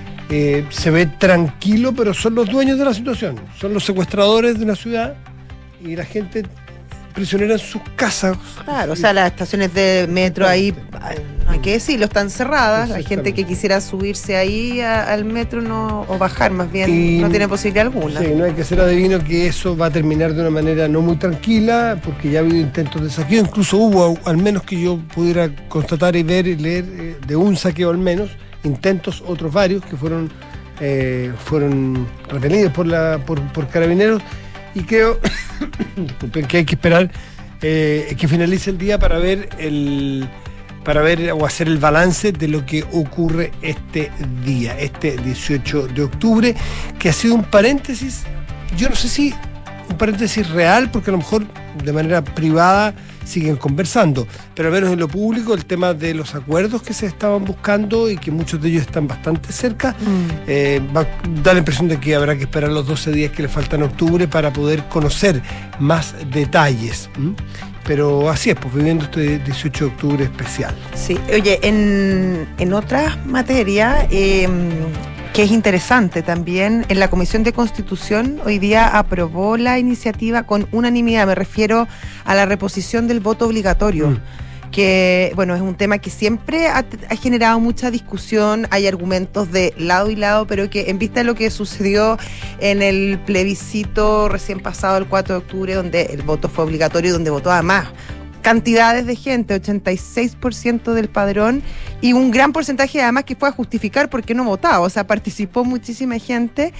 Eh, se ve tranquilo, pero son los dueños de la situación, son los secuestradores de una ciudad y la gente prisionera en sus casas. Claro, o sea, las estaciones de metro ahí, no hay que decirlo, están cerradas. La gente que quisiera subirse ahí a, al metro no o bajar más bien y, no tiene posibilidad alguna. Sí, no hay que ser adivino que eso va a terminar de una manera no muy tranquila, porque ya ha habido intentos de saqueo, incluso hubo, al menos que yo pudiera constatar y ver y leer, eh, de un saqueo al menos, intentos, otros varios, que fueron eh, fueron repelidos por la por, por carabineros, y creo disculpen, que hay que esperar eh, que finalice el día para ver el para ver o hacer el balance de lo que ocurre este día, este dieciocho de octubre, que ha sido un paréntesis, yo no sé si un paréntesis real, porque a lo mejor de manera privada siguen conversando, pero al menos en lo público el tema de los acuerdos que se estaban buscando y que muchos de ellos están bastante cerca, mm. eh, va, da la impresión de que habrá que esperar los doce días que le faltan a octubre para poder conocer más detalles. ¿Mm? Pero así es, pues viviendo este dieciocho de octubre especial. Sí, oye, en, en otras materias, eh, que es interesante también, en la Comisión de Constitución hoy día aprobó la iniciativa con unanimidad, me refiero a la reposición del voto obligatorio, mm. que bueno, es un tema que siempre ha, ha generado mucha discusión, hay argumentos de lado y lado, pero que en vista de lo que sucedió en el plebiscito recién pasado el cuatro de octubre, donde el voto fue obligatorio y donde votó además cantidades de gente, ochenta y seis por ciento del padrón, y un gran porcentaje además que fue a justificar por qué no votaba, o sea, participó muchísima gente,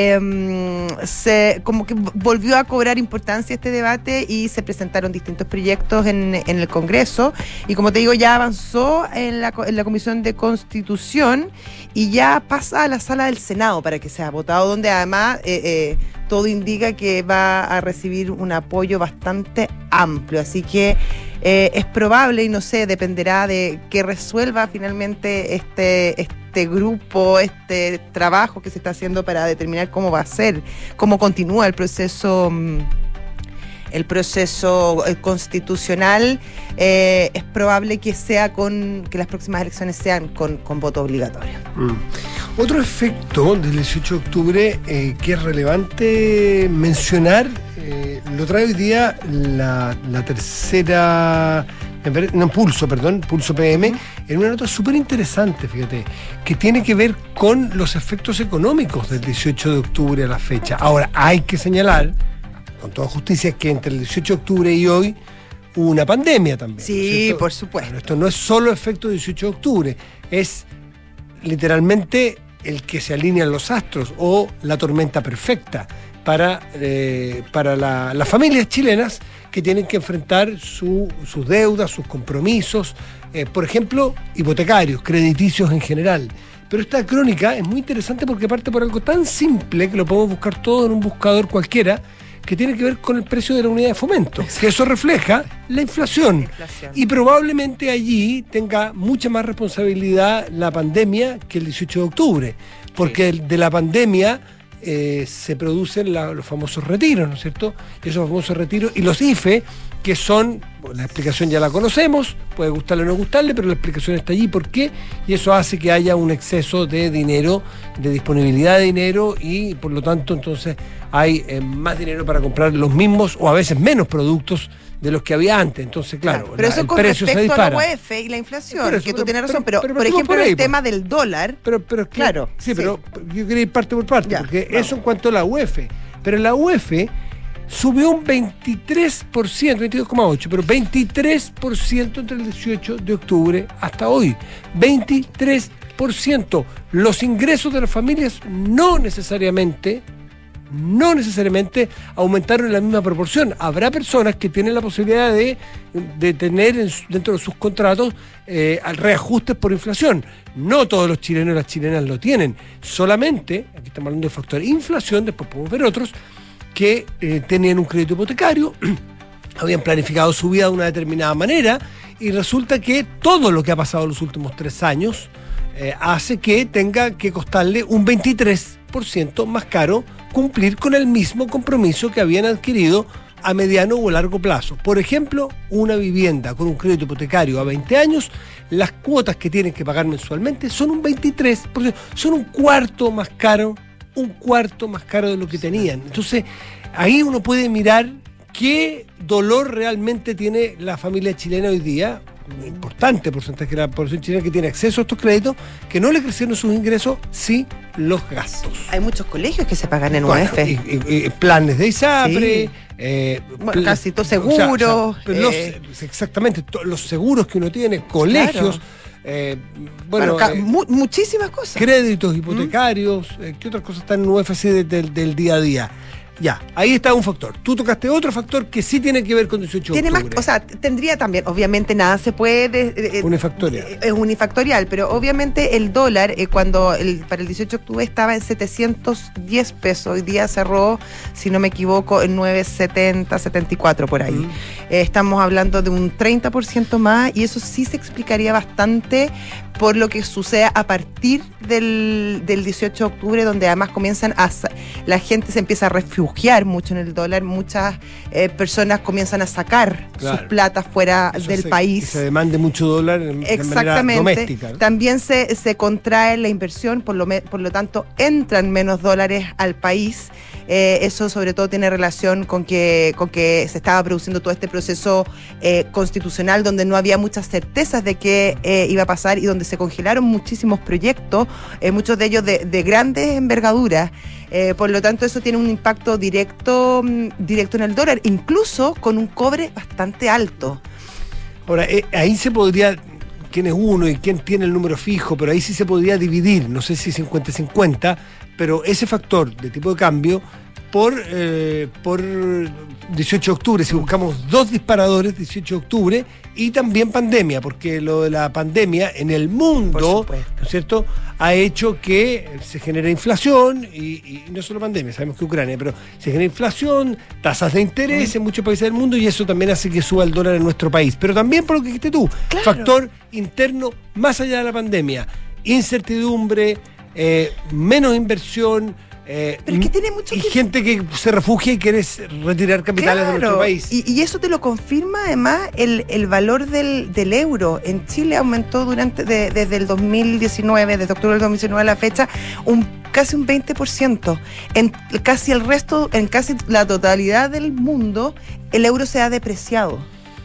eh, se, como que volvió a cobrar importancia este debate y se presentaron distintos proyectos en, en el Congreso, y como te digo, ya avanzó en la, en la Comisión de Constitución y ya pasa a la sala del Senado para que sea votado, donde además eh, eh, todo indica que va a recibir un apoyo bastante amplio, así que eh, es probable, y no sé, dependerá de que resuelva finalmente este, este grupo, este trabajo que se está haciendo para determinar cómo va a ser, cómo continúa el proceso el proceso constitucional. Eh, es probable que sea con que las próximas elecciones sean con, con voto obligatorio. Mm. Otro efecto del dieciocho de octubre eh, que es relevante mencionar, eh, lo trae hoy día la, la tercera, no, Pulso, perdón, Pulso P M, en una nota súper interesante, fíjate, que tiene que ver con los efectos económicos del dieciocho de octubre a la fecha. Ahora, hay que señalar con toda justicia que entre el dieciocho de octubre y hoy hubo una pandemia también. Sí, ¿no? por supuesto. Bueno, esto no es solo efecto dieciocho de octubre, es literalmente el que se alinean los astros o la tormenta perfecta para, eh, para la, las familias chilenas que tienen que enfrentar su, sus deudas, sus compromisos, eh, por ejemplo, hipotecarios, crediticios en general. Pero esta crónica es muy interesante porque parte por algo tan simple que lo podemos buscar todo en un buscador cualquiera, que tiene que ver con el precio de la unidad de fomento, que eso refleja la inflación. la inflación. Y probablemente allí tenga mucha más responsabilidad la pandemia que el dieciocho de octubre, porque sí. de la pandemia eh, se producen la, los famosos retiros, ¿no es cierto? Esos famosos retiros y los I F E, que son, bueno, la explicación ya la conocemos, puede gustarle o no gustarle, pero la explicación está allí, ¿por qué? Y eso hace que haya un exceso de dinero, de disponibilidad de dinero, y por lo tanto entonces hay eh, más dinero para comprar los mismos o a veces menos productos de los que había antes. Entonces, claro, claro pero la, eso el con precio se respecto dispara. a la U E F y la inflación, eso, que tú pero, tienes razón, pero, pero, pero pero por ejemplo, por ahí, el pues. tema del dólar, pero, pero es que, claro. Sí, sí. pero yo quería ir parte por parte, Ya, porque vamos. eso en cuanto a la U E F. Pero la U E F subió un veintitrés por ciento, veintidós coma ocho por ciento, pero veintitrés por ciento entre el dieciocho de octubre hasta hoy. veintitrés por ciento. Los ingresos de las familias no necesariamente, no necesariamente aumentaron en la misma proporción. Habrá personas que tienen la posibilidad de, de tener en, dentro de sus contratos eh, reajustes por inflación. No todos los chilenos y las chilenas lo tienen. Solamente, aquí estamos hablando de factor inflación, después podemos ver otros, que eh, tenían un crédito hipotecario, habían planificado su vida de una determinada manera, y resulta que todo lo que ha pasado en los últimos tres años eh, hace que tenga que costarle un veintitrés por ciento más caro cumplir con el mismo compromiso que habían adquirido a mediano o largo plazo. Por ejemplo, una vivienda con un crédito hipotecario a veinte años, las cuotas que tienen que pagar mensualmente son un veintitrés por ciento, son un cuarto más caro, un cuarto más caro de lo que tenían. Entonces, ahí uno puede mirar qué dolor realmente tiene la familia chilena hoy día, un importante porcentaje de la población chilena que tiene acceso a estos créditos, que no le crecieron sus ingresos, sí los gastos. Hay muchos colegios que se pagan en Bueno, U E F. y, y- y planes de ISAPRE, Sí. eh, Bueno, pl- casi todo o sea, seguro, o sea, pero los- eh. exactamente, to- los seguros que uno tiene, colegios, eh, bueno, Bueno, ca- eh, mu- muchísimas cosas. créditos hipotecarios, eh, ¿qué otras cosas están en U F C de- del- del día a día? Ya, ahí está un factor. Tú tocaste otro factor que sí tiene que ver con dieciocho de Tiene más, octubre. o sea, t- tendría también, obviamente nada se puede... eh, Unifactorial. eh, Es unifactorial, pero obviamente el dólar, eh, cuando el, para el dieciocho de octubre estaba en setecientos diez pesos, hoy día cerró, si no me equivoco, en novecientos setenta, setenta y cuatro por ahí. Mm. Eh, estamos hablando de un treinta por ciento más, y eso sí se explicaría bastante por lo que sucede a partir del, del dieciocho de octubre, donde además comienzan a... sa- la gente se empieza a refugiar mucho en el dólar, muchas eh, personas comienzan a sacar Claro. sus platas fuera Eso del hace país. que se demande mucho dólar en- de manera Exactamente. doméstica, ¿no? También se, se contrae la inversión, por lo, me- por lo tanto entran menos dólares al país. Eh, eso sobre todo tiene relación con que, con que se estaba produciendo todo este proceso eh, constitucional donde no había muchas certezas de qué eh, iba a pasar y donde se congelaron muchísimos proyectos, eh, muchos de ellos de, de grandes envergaduras. Eh, por lo tanto, eso tiene un impacto directo, mm, directo en el dólar, incluso con un cobre bastante alto. Ahora, eh, ahí se podría, quién es uno y quién tiene el número fijo, pero ahí sí se podría dividir, no sé si cincuenta cincuenta, pero ese factor de tipo de cambio por, eh, por dieciocho de octubre, si buscamos dos disparadores, dieciocho de octubre, y también pandemia, porque lo de la pandemia en el Por mundo, supuesto. ¿no es cierto?, ha hecho que se genere inflación, y, y no solo pandemia, sabemos que Ucrania, pero se genera inflación, tasas de interés en muchos países del mundo, y eso también hace que suba el dólar en nuestro país. Pero también por lo que dijiste tú, Claro. factor interno más allá de la pandemia, incertidumbre, eh, menos inversión, eh, Pero es que tiene mucho y que- gente que se refugia y quiere retirar capitales de nuestro país. Y, y eso te lo confirma además el, el valor del, del euro. En Chile aumentó durante de- desde el dos mil diecinueve, desde octubre del dos mil diecinueve a la fecha, un casi un veinte por ciento. En casi el resto, en casi la totalidad del mundo, el euro se ha depreciado.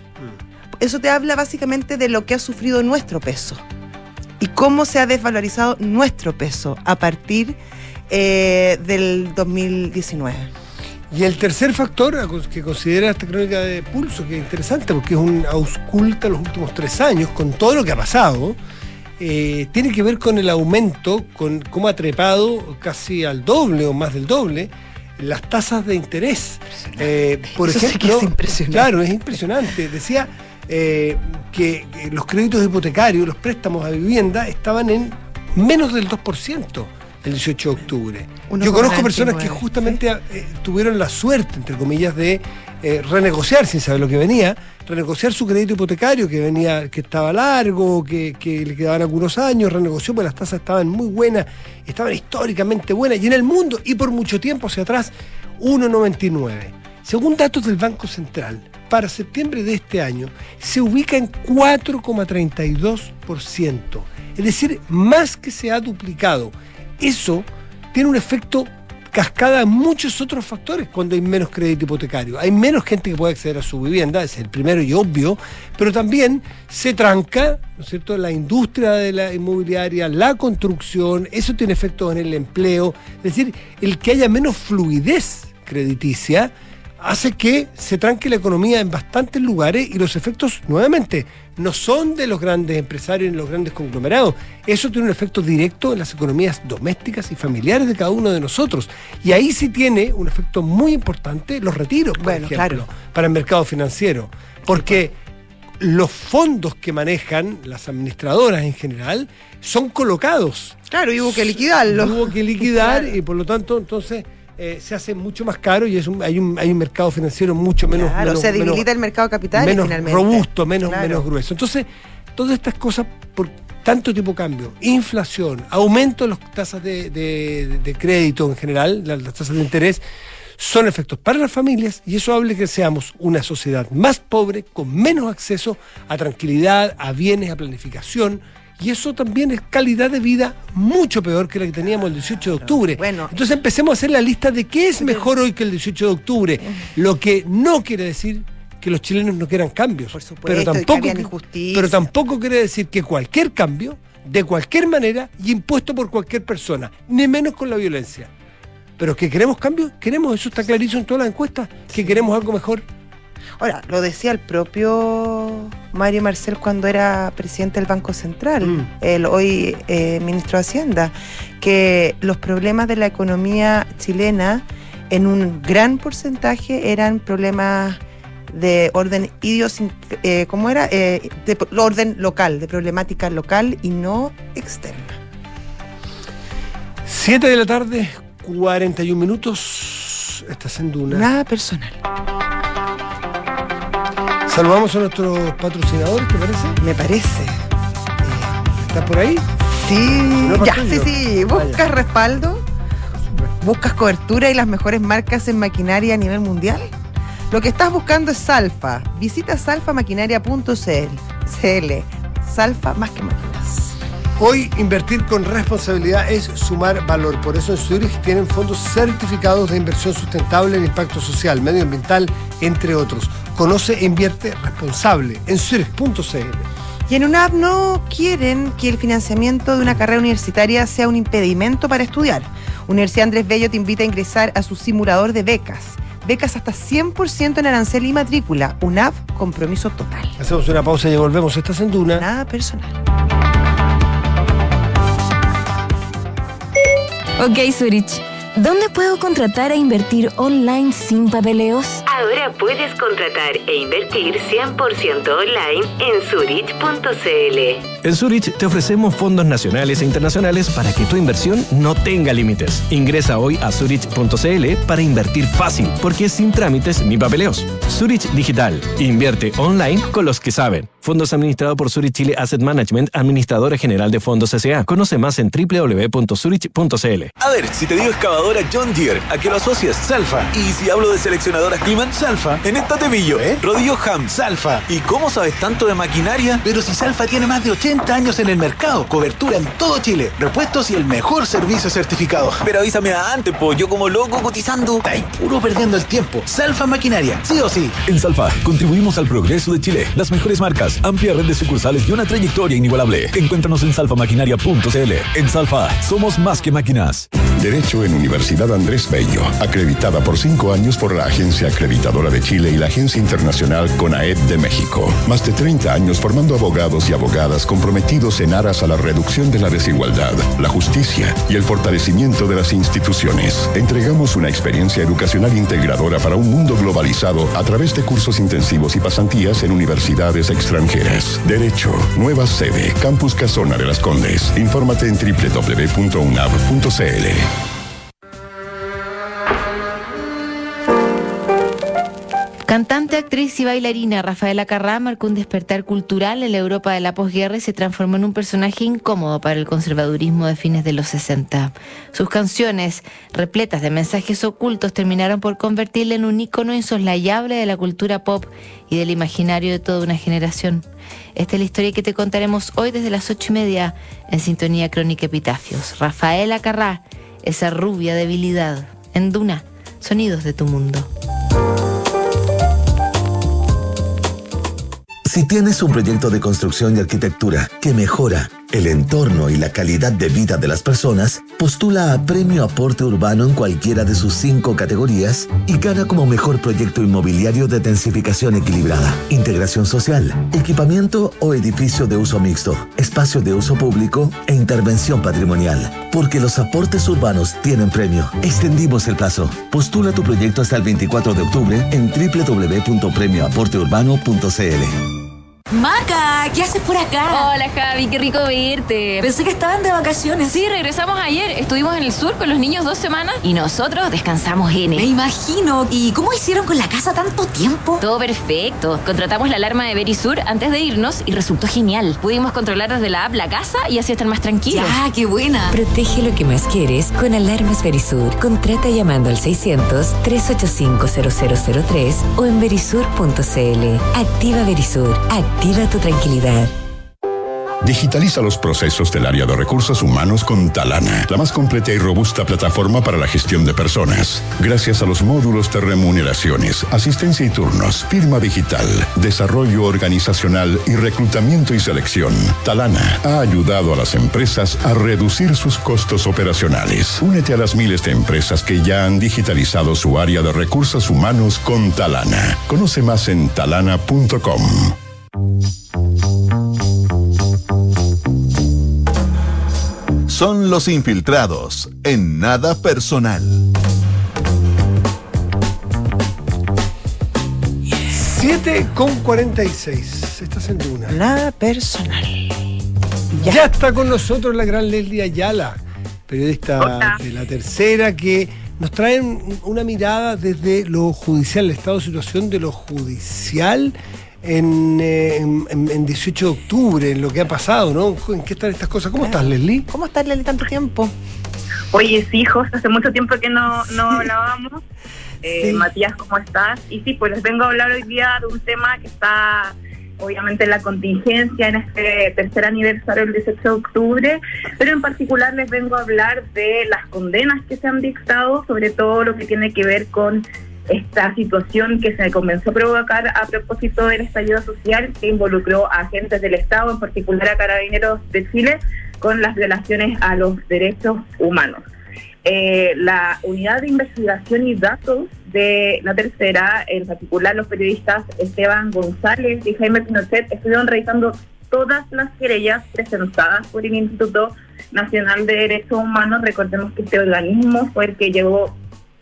Eso te habla básicamente de lo que ha sufrido nuestro peso y cómo se ha desvalorizado nuestro peso a partir eh, del dos mil diecinueve. Y el tercer factor a cons- que considera esta crónica de Pulso, que es interesante porque es un ausculta los últimos tres años con todo lo que ha pasado, eh, tiene que ver con el aumento, con cómo ha trepado casi al doble o más del doble las tasas de interés. Eh, por Eso sí ejemplo, que es impresionante. claro, es impresionante. Decía eh, que, que los créditos hipotecarios, los préstamos a vivienda, estaban en menos del dos por ciento el dieciocho de octubre. uno Yo coma conozco personas que veintinueve, justamente eh, tuvieron la suerte, entre comillas, de eh, renegociar, sin saber lo que venía, renegociar su crédito hipotecario que venía, que estaba largo, que, que le quedaban algunos años, renegoció porque las tasas estaban muy buenas, estaban históricamente buenas, y en el mundo, y por mucho tiempo hacia atrás, uno coma noventa y nueve. Según datos del Banco Central, para septiembre de este año se ubica en cuatro coma treinta y dos por ciento, es decir, más que se ha duplicado. Eso tiene un efecto cascada en muchos otros factores cuando hay menos crédito hipotecario. Hay menos gente que puede acceder a su vivienda, es el primero y obvio, pero también se tranca, ¿no es cierto?, la industria de la inmobiliaria, la construcción, eso tiene efectos en el empleo. Es decir, el que haya menos fluidez crediticia hace que se tranque la economía en bastantes lugares y los efectos, nuevamente, no son de los grandes empresarios ni los grandes conglomerados. Eso tiene un efecto directo en las economías domésticas y familiares de cada uno de nosotros. Y ahí sí tiene un efecto muy importante los retiros, por Bueno, ejemplo, claro. para el mercado financiero. Porque los fondos que manejan las administradoras en general son colocados. Claro, y hubo que liquidarlo. Hubo que liquidar Claro. y por lo tanto, entonces... Eh, se hace mucho más caro y es un, hay, un, hay un mercado financiero mucho menos, Claro, menos, o sea, debilita menos, el mercado de capitales menos finalmente. robusto, menos, Claro. menos grueso. Entonces, todas estas cosas, por tanto tipo de cambio, inflación, aumento de las tasas de, de, de crédito en general, las, las tasas de interés, son efectos para las familias y eso habla de que seamos una sociedad más pobre, con menos acceso a tranquilidad, a bienes, a planificación. Y eso también es calidad de vida mucho peor que la que teníamos el dieciocho de octubre. Bueno. Entonces empecemos a hacer la lista de qué es mejor hoy que el dieciocho de octubre. Lo que no quiere decir que los chilenos no quieran cambios. Por supuesto, pero y que tampoco, habían que- injusticias. pero tampoco quiere decir que cualquier cambio, de cualquier manera, y impuesto por cualquier persona, ni menos con la violencia. Pero que queremos cambios, queremos, eso está clarísimo en todas las encuestas, que queremos algo mejor. Ahora, lo decía el propio Mario Marcel cuando era presidente del Banco Central, Mm. el hoy eh, ministro de Hacienda, que los problemas de la economía chilena en un gran porcentaje eran problemas de orden idiosincrático, eh, ¿cómo era? Eh, de p- orden local, de problemática local y no externa. siete de la tarde, cuarenta y un minutos. Estás en Duna. Nada personal. Saludamos a nuestros patrocinadores, ¿te parece? Me parece. ¿Estás por ahí? Sí, No ya, pasó sí, yo. sí. ¿Buscas Vaya. respaldo? ¿Buscas cobertura y las mejores marcas en maquinaria a nivel mundial? Lo que estás buscando es Salfa. Visita salfa maquinaria punto c l. Salfa más que máquinas. Hoy invertir con responsabilidad es sumar valor. Por eso en Zurich tienen fondos certificados de inversión sustentable en impacto social, medioambiental, entre otros. Conoce e invierte responsable en zurich punto c l. Y en UNAV no quieren que el financiamiento de una carrera universitaria sea un impedimento para estudiar. Universidad Andrés Bello te invita a ingresar a su simulador de becas. Becas hasta cien por ciento en arancel y matrícula. UNAV, compromiso total. Hacemos una pausa y volvemos. Estás en Duna. Nada personal. Ok, Zurich. ¿Dónde puedo contratar e invertir online sin papeleos? Ahora puedes contratar e invertir cien por ciento online en zurich punto c l. En Zurich te ofrecemos fondos nacionales e internacionales para que tu inversión no tenga límites. Ingresa hoy a zurich punto c l para invertir fácil, porque es sin trámites ni papeleos. Zurich Digital. Invierte online con los que saben. Fondos administrados por Zurich Chile Asset Management, administradora general de fondos S A. Conoce más en doble u doble u doble u punto zurich punto c l. A ver, si te digo excavadora John Deere, ¿a qué lo asocias? Salfa. Y si hablo de seleccionadoras Climan, Salfa. En esta te pillo, ¿eh? Rodillo Ham, Salfa. ¿Y cómo sabes tanto de maquinaria? Pero si Salfa tiene más de ochenta años en el mercado, cobertura en todo Chile, repuestos y el mejor servicio certificado. Pero avísame antes, po, yo como loco cotizando. Está ahí puro perdiendo el tiempo. Salfa Maquinaria, sí o sí. En Salfa contribuimos al progreso de Chile. Las mejores marcas, amplia red de sucursales y una trayectoria inigualable. Encuéntranos en salfa maquinaria punto c l. En Salfa, somos más que máquinas. Derecho en Universidad Andrés Bello, acreditada por cinco años por la Agencia Acreditadora de Chile y la Agencia Internacional CONAED de México. Más de treinta años formando abogados y abogadas comprometidos en aras a la reducción de la desigualdad, la justicia y el fortalecimiento de las instituciones. Entregamos una experiencia educacional integradora para un mundo globalizado a través de cursos intensivos y pasantías en universidades extranjeras. Derecho, nueva sede, Campus Casona de las Condes. Infórmate en doble u doble u doble u punto u n a v punto c l. Cantante, actriz y bailarina Rafaela Carrá marcó un despertar cultural en la Europa de la posguerra y se transformó en un personaje incómodo para el conservadurismo de fines de los sesenta. Sus canciones, repletas de mensajes ocultos, terminaron por convertirla en un ícono insoslayable de la cultura pop y del imaginario de toda una generación. Esta es la historia que te contaremos hoy desde las ocho y media en Sintonía Crónica Epitafios. Rafaela Carrá, esa rubia debilidad. En Duna, sonidos de tu mundo. Si tienes un proyecto de construcción y arquitectura que mejora, el entorno y la calidad de vida de las personas, postula a Premio Aporte Urbano en cualquiera de sus cinco categorías y gana como mejor proyecto inmobiliario de densificación equilibrada, integración social, equipamiento o edificio de uso mixto, espacio de uso público e intervención patrimonial. Porque los aportes urbanos tienen premio. Extendimos el plazo. Postula tu proyecto hasta el veinticuatro de octubre en doble u doble u doble u punto premio aporte urbano punto c l. Maca, ¿qué haces por acá? Hola Javi, qué rico verte. Pensé que estaban de vacaciones. Sí, regresamos ayer. Estuvimos en el sur con los niños dos semanas y nosotros descansamos N. Me imagino. ¿Y cómo hicieron con la casa tanto tiempo? Todo perfecto. Contratamos la alarma de Verisur antes de irnos y resultó genial. Pudimos controlar desde la app la casa y así estar más tranquilos. ¡Ya, qué buena! Protege lo que más quieres con alarmas Verisur. Contrata llamando al seiscientos, trescientos ochenta y cinco, cero cero cero tres o en verisur punto c l. Activa Verisur. Activa tu tranquilidad. Digitaliza los procesos del área de recursos humanos con Talana, la más completa y robusta plataforma para la gestión de personas. Gracias a los módulos de remuneraciones, asistencia y turnos, firma digital, desarrollo organizacional y reclutamiento y selección, Talana ha ayudado a las empresas a reducir sus costos operacionales. Únete a las miles de empresas que ya han digitalizado su área de recursos humanos con Talana. Conoce más en talana punto com. Son los infiltrados en Nada Personal. siete con cuarenta y seis. Estás en Duna. Nada Personal. Ya. ya está con nosotros la gran Leslie Ayala, periodista Hola. de La Tercera, que nos trae una mirada desde lo judicial, el estado de situación de lo judicial En, eh, en, en dieciocho de octubre, en lo que ha pasado, ¿no? ¿En qué están estas cosas? ¿Cómo estás, Leslie? ¿Cómo estás, Leslie, tanto tiempo? Oye, sí, José, hace mucho tiempo que no, no hablábamos. Eh, sí. Matías, ¿cómo estás? Y sí, pues les vengo a hablar hoy día de un tema que está obviamente en la contingencia en este tercer aniversario del dieciocho de octubre, pero en particular les vengo a hablar de las condenas que se han dictado, sobre todo lo que tiene que ver con esta situación que se comenzó a provocar a propósito del estallido social que involucró a agentes del Estado, en particular a Carabineros de Chile, con las violaciones a los derechos humanos. Eh, la Unidad de Investigación y Datos de La Tercera, en particular los periodistas Esteban González y Jaime Pinochet, estuvieron revisando todas las querellas presentadas por el Instituto Nacional de Derechos Humanos. Recordemos que este organismo fue el que llevó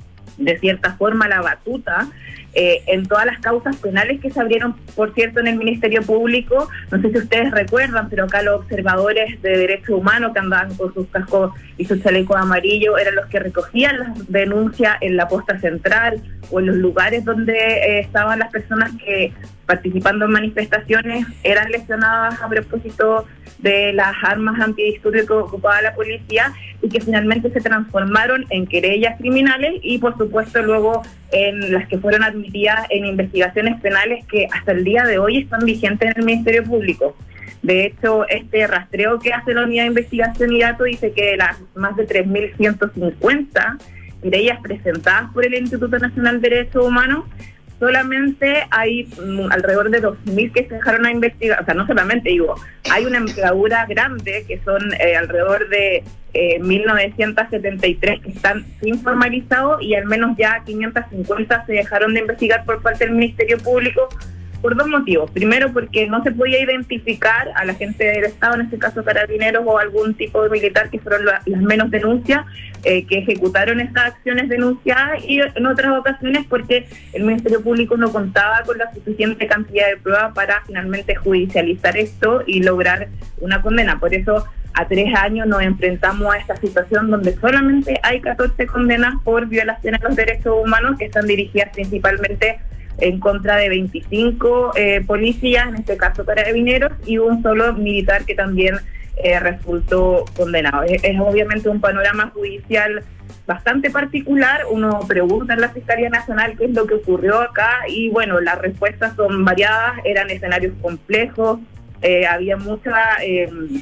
de cierta forma la batuta eh, en todas las causas penales que se abrieron, por cierto, en el Ministerio Público. No sé si ustedes recuerdan, pero acá los observadores de derechos humanos que andaban con sus cascos y sus chalecos amarillos eran los que recogían las denuncias en la posta central o en los lugares donde eh, estaban las personas que, participando en manifestaciones, eran lesionadas a propósito de las armas antidisturbios que ocupaba la policía y que finalmente se transformaron en querellas criminales y por supuesto luego en las que fueron admitidas en investigaciones penales que hasta el día de hoy están vigentes en el Ministerio Público. De hecho, este rastreo que hace la Unidad de Investigación y Datos dice que las más de tres mil ciento cincuenta querellas presentadas por el Instituto Nacional de Derechos Humanos, solamente hay mm, alrededor de dos mil que se dejaron a investigar. O sea, no solamente digo, hay una envergadura grande que son eh, alrededor de eh, mil novecientos setenta y tres que están sin formalizado y al menos ya quinientos cincuenta se dejaron de investigar por parte del Ministerio Público por dos motivos. Primero, porque no se podía identificar a la gente del Estado, en este caso Carabineros o algún tipo de militar, que fueron la, las menos denuncias eh, que ejecutaron estas acciones denunciadas, y en otras ocasiones porque el Ministerio Público no contaba con la suficiente cantidad de pruebas para finalmente judicializar esto y lograr una condena. Por eso a tres años nos enfrentamos a esta situación donde solamente hay catorce condenas por violación a los derechos humanos que están dirigidas principalmente en contra de veinticinco eh, policías, en este caso carabineros, y un solo militar que también eh, resultó condenado. Es, es obviamente un panorama judicial bastante particular. Uno pregunta en la Fiscalía Nacional qué es lo que ocurrió acá y bueno, las respuestas son variadas, eran escenarios complejos, eh, había mucha... Eh,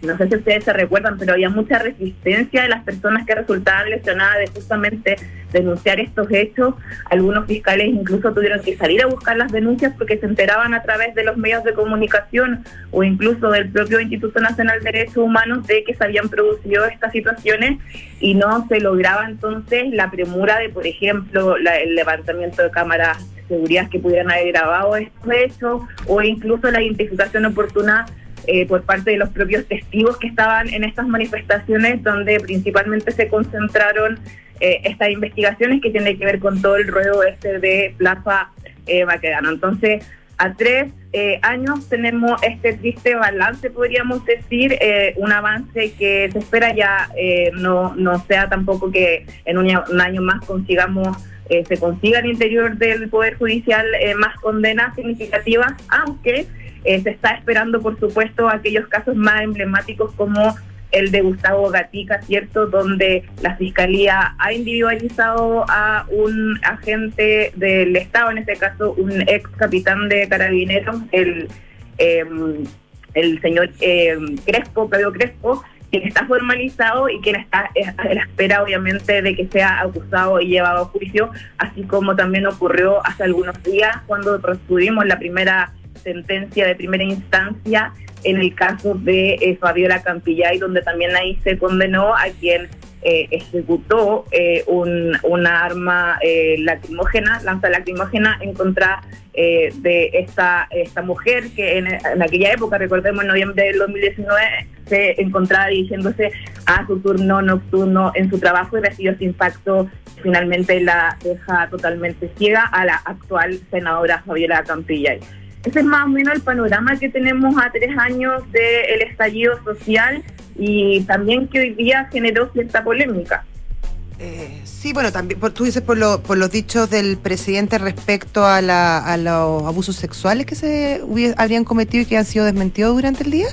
no sé si ustedes se recuerdan, pero había mucha resistencia de las personas que resultaban lesionadas de justamente denunciar estos hechos. Algunos fiscales incluso tuvieron que salir a buscar las denuncias porque se enteraban a través de los medios de comunicación o incluso del propio Instituto Nacional de Derechos Humanos de que se habían producido estas situaciones y no se lograba entonces la premura de, por ejemplo, la, el levantamiento de cámaras de seguridad que pudieran haber grabado estos hechos o incluso la identificación oportuna Eh, por parte de los propios testigos que estaban en estas manifestaciones, donde principalmente se concentraron eh, estas investigaciones que tienen que ver con todo el ruedo este de Plaza eh, Baquedano. Entonces, a tres eh, años tenemos este triste balance, podríamos decir, eh, un avance que se espera ya eh, no, no sea tampoco que en un, un año más consigamos eh, se consiga al interior del Poder Judicial eh, más condenas significativas, aunque Eh, se está esperando, por supuesto, aquellos casos más emblemáticos como el de Gustavo Gatica, ¿cierto?, donde la Fiscalía ha individualizado a un agente del Estado, en este caso un ex capitán de Carabineros, el, eh, el señor eh, Crespo, Pedro Crespo, quien está formalizado y quien está a la espera, obviamente, de que sea acusado y llevado a juicio, así como también ocurrió hace algunos días cuando recibimos la primera sentencia de primera instancia en el caso de eh, Fabiola Campillay, donde también ahí se condenó a quien eh, ejecutó eh, un, una arma eh, lacrimógena, lanza lacrimógena en contra eh, de esta esta mujer que en, en aquella época, recordemos, en noviembre del dos mil diecinueve, se encontraba dirigiéndose a su turno nocturno en su trabajo y recibió ese impacto. Finalmente la deja totalmente ciega a la actual senadora Fabiola Campillay. Ese es más o menos el panorama que tenemos a tres años del estallido social y también que hoy día generó cierta polémica. Eh, sí, bueno, también por, tú dices por, lo, por los dichos del presidente respecto a, la, a los abusos sexuales que se hubiera, habrían cometido y que han sido desmentidos durante el día.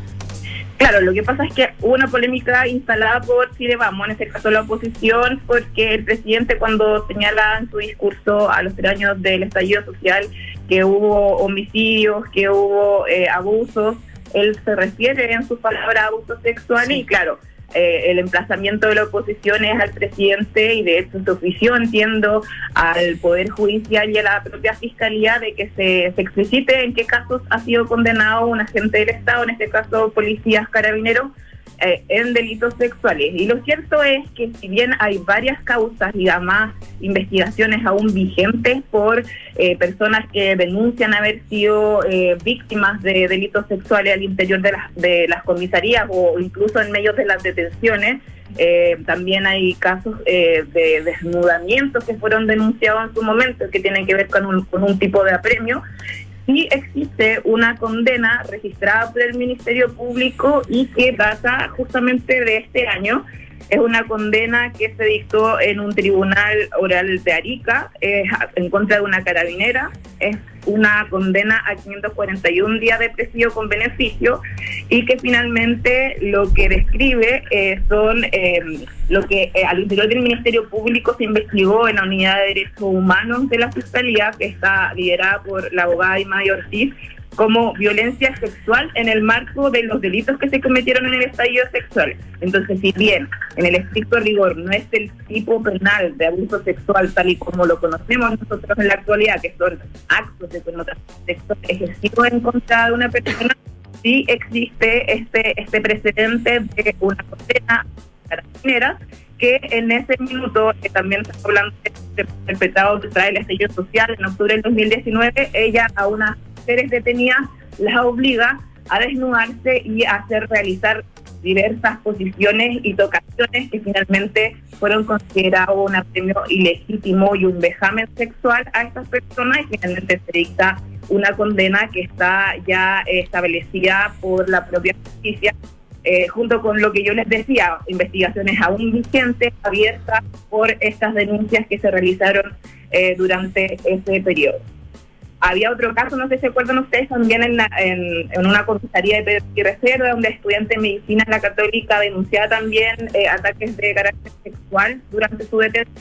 Claro, lo que pasa es que hubo una polémica instalada por Chile Vamos, en este caso la oposición, porque el presidente, cuando señala en su discurso a los tres años del estallido social que hubo homicidios, que hubo eh, abusos, él se refiere en sus palabras a abusos sexuales, sí. Y claro, eh, el emplazamiento de la oposición es al presidente y de hecho se ofició, entiendo, al Poder Judicial y a la propia Fiscalía de que se, se explicite en qué casos ha sido condenado un agente del Estado, en este caso policías, carabineros, eh, en delitos sexuales. Y lo cierto es que si bien hay varias causas y además investigaciones aún vigentes por eh, personas que denuncian haber sido eh, víctimas de delitos sexuales al interior de las, de las comisarías o incluso en medio de las detenciones, eh, también hay casos eh, de desnudamientos que fueron denunciados en su momento que tienen que ver con un, con un tipo de apremio. Sí existe una condena registrada por el Ministerio Público y que data justamente de este año. Es una condena que se dictó en un tribunal oral de Arica eh, en contra de una carabinera. Es una condena a quinientos cuarenta y un días de presidio con beneficio y que finalmente lo que describe eh, son eh, lo que eh, al interior del Ministerio Público se investigó en la Unidad de Derechos Humanos de la Fiscalía, que está liderada por la abogada Imay Ortiz, como violencia sexual en el marco de los delitos que se cometieron en el estallido sexual. Entonces, si bien en el estricto rigor no es el tipo penal de abuso sexual tal y como lo conocemos nosotros en la actualidad, que son actos de connotación sexual ejercidos en contra de una persona, sí existe este este precedente de una condena carabinera que en ese minuto, que también está hablando de perpetrado que trae el estallido social en octubre del dos mil diecinueve, ella a unas mujeres detenidas las obliga a desnudarse y a hacer realizar diversas posiciones y tocaciones que finalmente fueron considerados un apremio ilegítimo y un vejamen sexual a estas personas, y finalmente se dicta una condena que está ya establecida por la propia justicia, eh, junto con lo que yo les decía, investigaciones aún vigentes, abiertas por estas denuncias que se realizaron eh, durante ese periodo. Había otro caso, no sé si se acuerdan ustedes, también en, la, en, en una comisaría de Pedro y Reserva, donde estudiante de medicina en la Católica denunciaba también eh, ataques de carácter sexual durante su detención,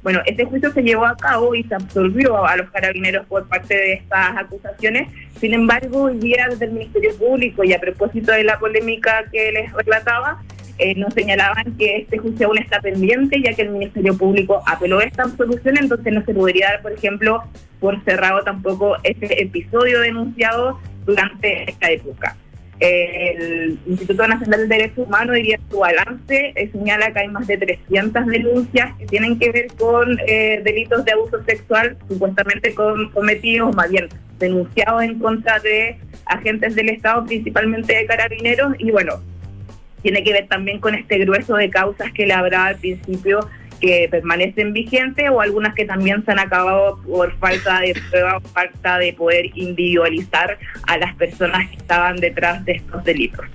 Bueno, ese juicio se llevó a cabo y se absolvió a los carabineros por parte de estas acusaciones. Sin embargo, hoy día desde el Ministerio Público, y a propósito de la polémica que les relataba, eh, nos señalaban que este juicio aún está pendiente, ya que el Ministerio Público apeló a esta absolución, entonces no se podría dar, por ejemplo, por cerrado tampoco ese episodio denunciado durante esta época. El Instituto Nacional del Derecho Humano, diría en su balance, eh, señala que hay más de trescientas denuncias que tienen que ver con eh, delitos de abuso sexual supuestamente con, cometidos, o más bien denunciados en contra de agentes del Estado, principalmente de carabineros, y bueno, tiene que ver también con este grueso de causas que le habrá al principio que permanecen vigentes, o algunas que también se han acabado por falta de prueba o falta de poder individualizar a las personas que estaban detrás de estos delitos.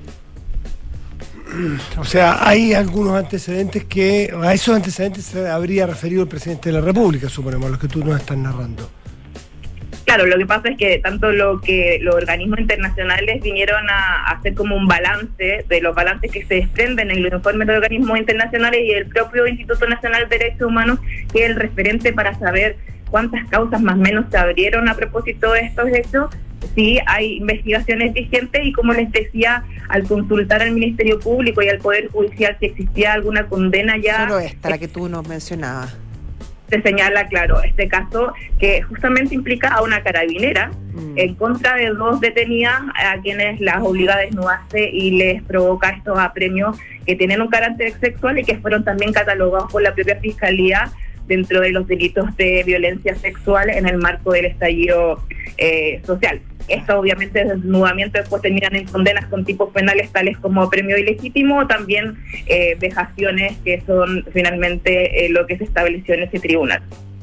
O sea, hay algunos antecedentes que, a esos antecedentes se habría referido el presidente de la República, suponemos, a los que tú nos estás narrando. Claro, lo que pasa es que tanto lo que los organismos internacionales vinieron a, a hacer como un balance de los balances que se desprenden en los informes de organismos internacionales, y el propio Instituto Nacional de Derechos Humanos, que es el referente para saber cuántas causas más o menos se abrieron a propósito de estos hechos. Sí, hay investigaciones vigentes, y como les decía, al consultar al Ministerio Público y al Poder Judicial si existía alguna condena ya... Solo esta, la que tú nos mencionabas. Se señala, claro, este caso que justamente implica a una carabinera mm. en contra de dos detenidas a quienes las obliga a desnudarse y les provoca estos apremios que tienen un carácter sexual y que fueron también catalogados por la propia Fiscalía dentro de los delitos de violencia sexual en el marco del estallido eh, social. Esto obviamente es desnudamiento, después terminan en condenas con tipos penales tales como apremio ilegítimo, o también eh, vejaciones, que son finalmente eh, lo que se estableció en ese tribunal.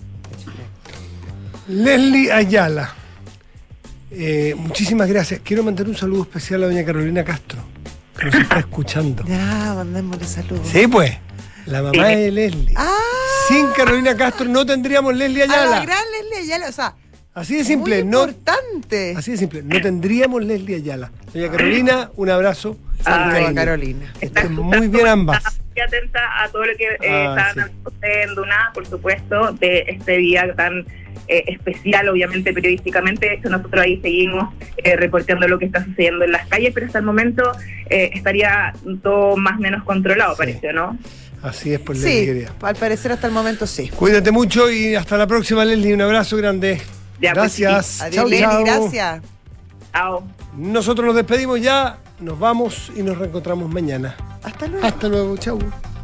Leslie Ayala, eh, muchísimas gracias. Quiero mandar un saludo especial a doña Carolina Castro, que nos está escuchando. Ya, mandémosle saludos. Sí, pues, la mamá sí. de Leslie. Ah, Sin Carolina Castro no tendríamos Leslie Ayala. A la gran Leslie Ayala, o sea... Así de simple, muy no. Importante. Así de simple, no tendríamos Leslie Ayala. Doña Carolina, un abrazo. Saludos a Carolina. Estén muy bien ambas. Estoy atenta a todo lo que eh, ah, están sí. haciendo en Duna, por supuesto, de este día tan eh, especial, obviamente periodísticamente. De hecho, nosotros ahí seguimos eh, reporteando lo que está sucediendo en las calles, pero hasta el momento eh, estaría todo más o menos controlado, sí. Parece, ¿no? Así es, pues, sí, Leslie, querida. Al parecer hasta el momento sí. Cuídate mucho y hasta la próxima, Leslie. Un abrazo grande. Ya, gracias. Pues, sí. Adiós, Leslie, chau. Gracias. Chao. Nosotros nos despedimos ya, nos vamos y nos reencontramos mañana. Hasta luego. Hasta luego, chau.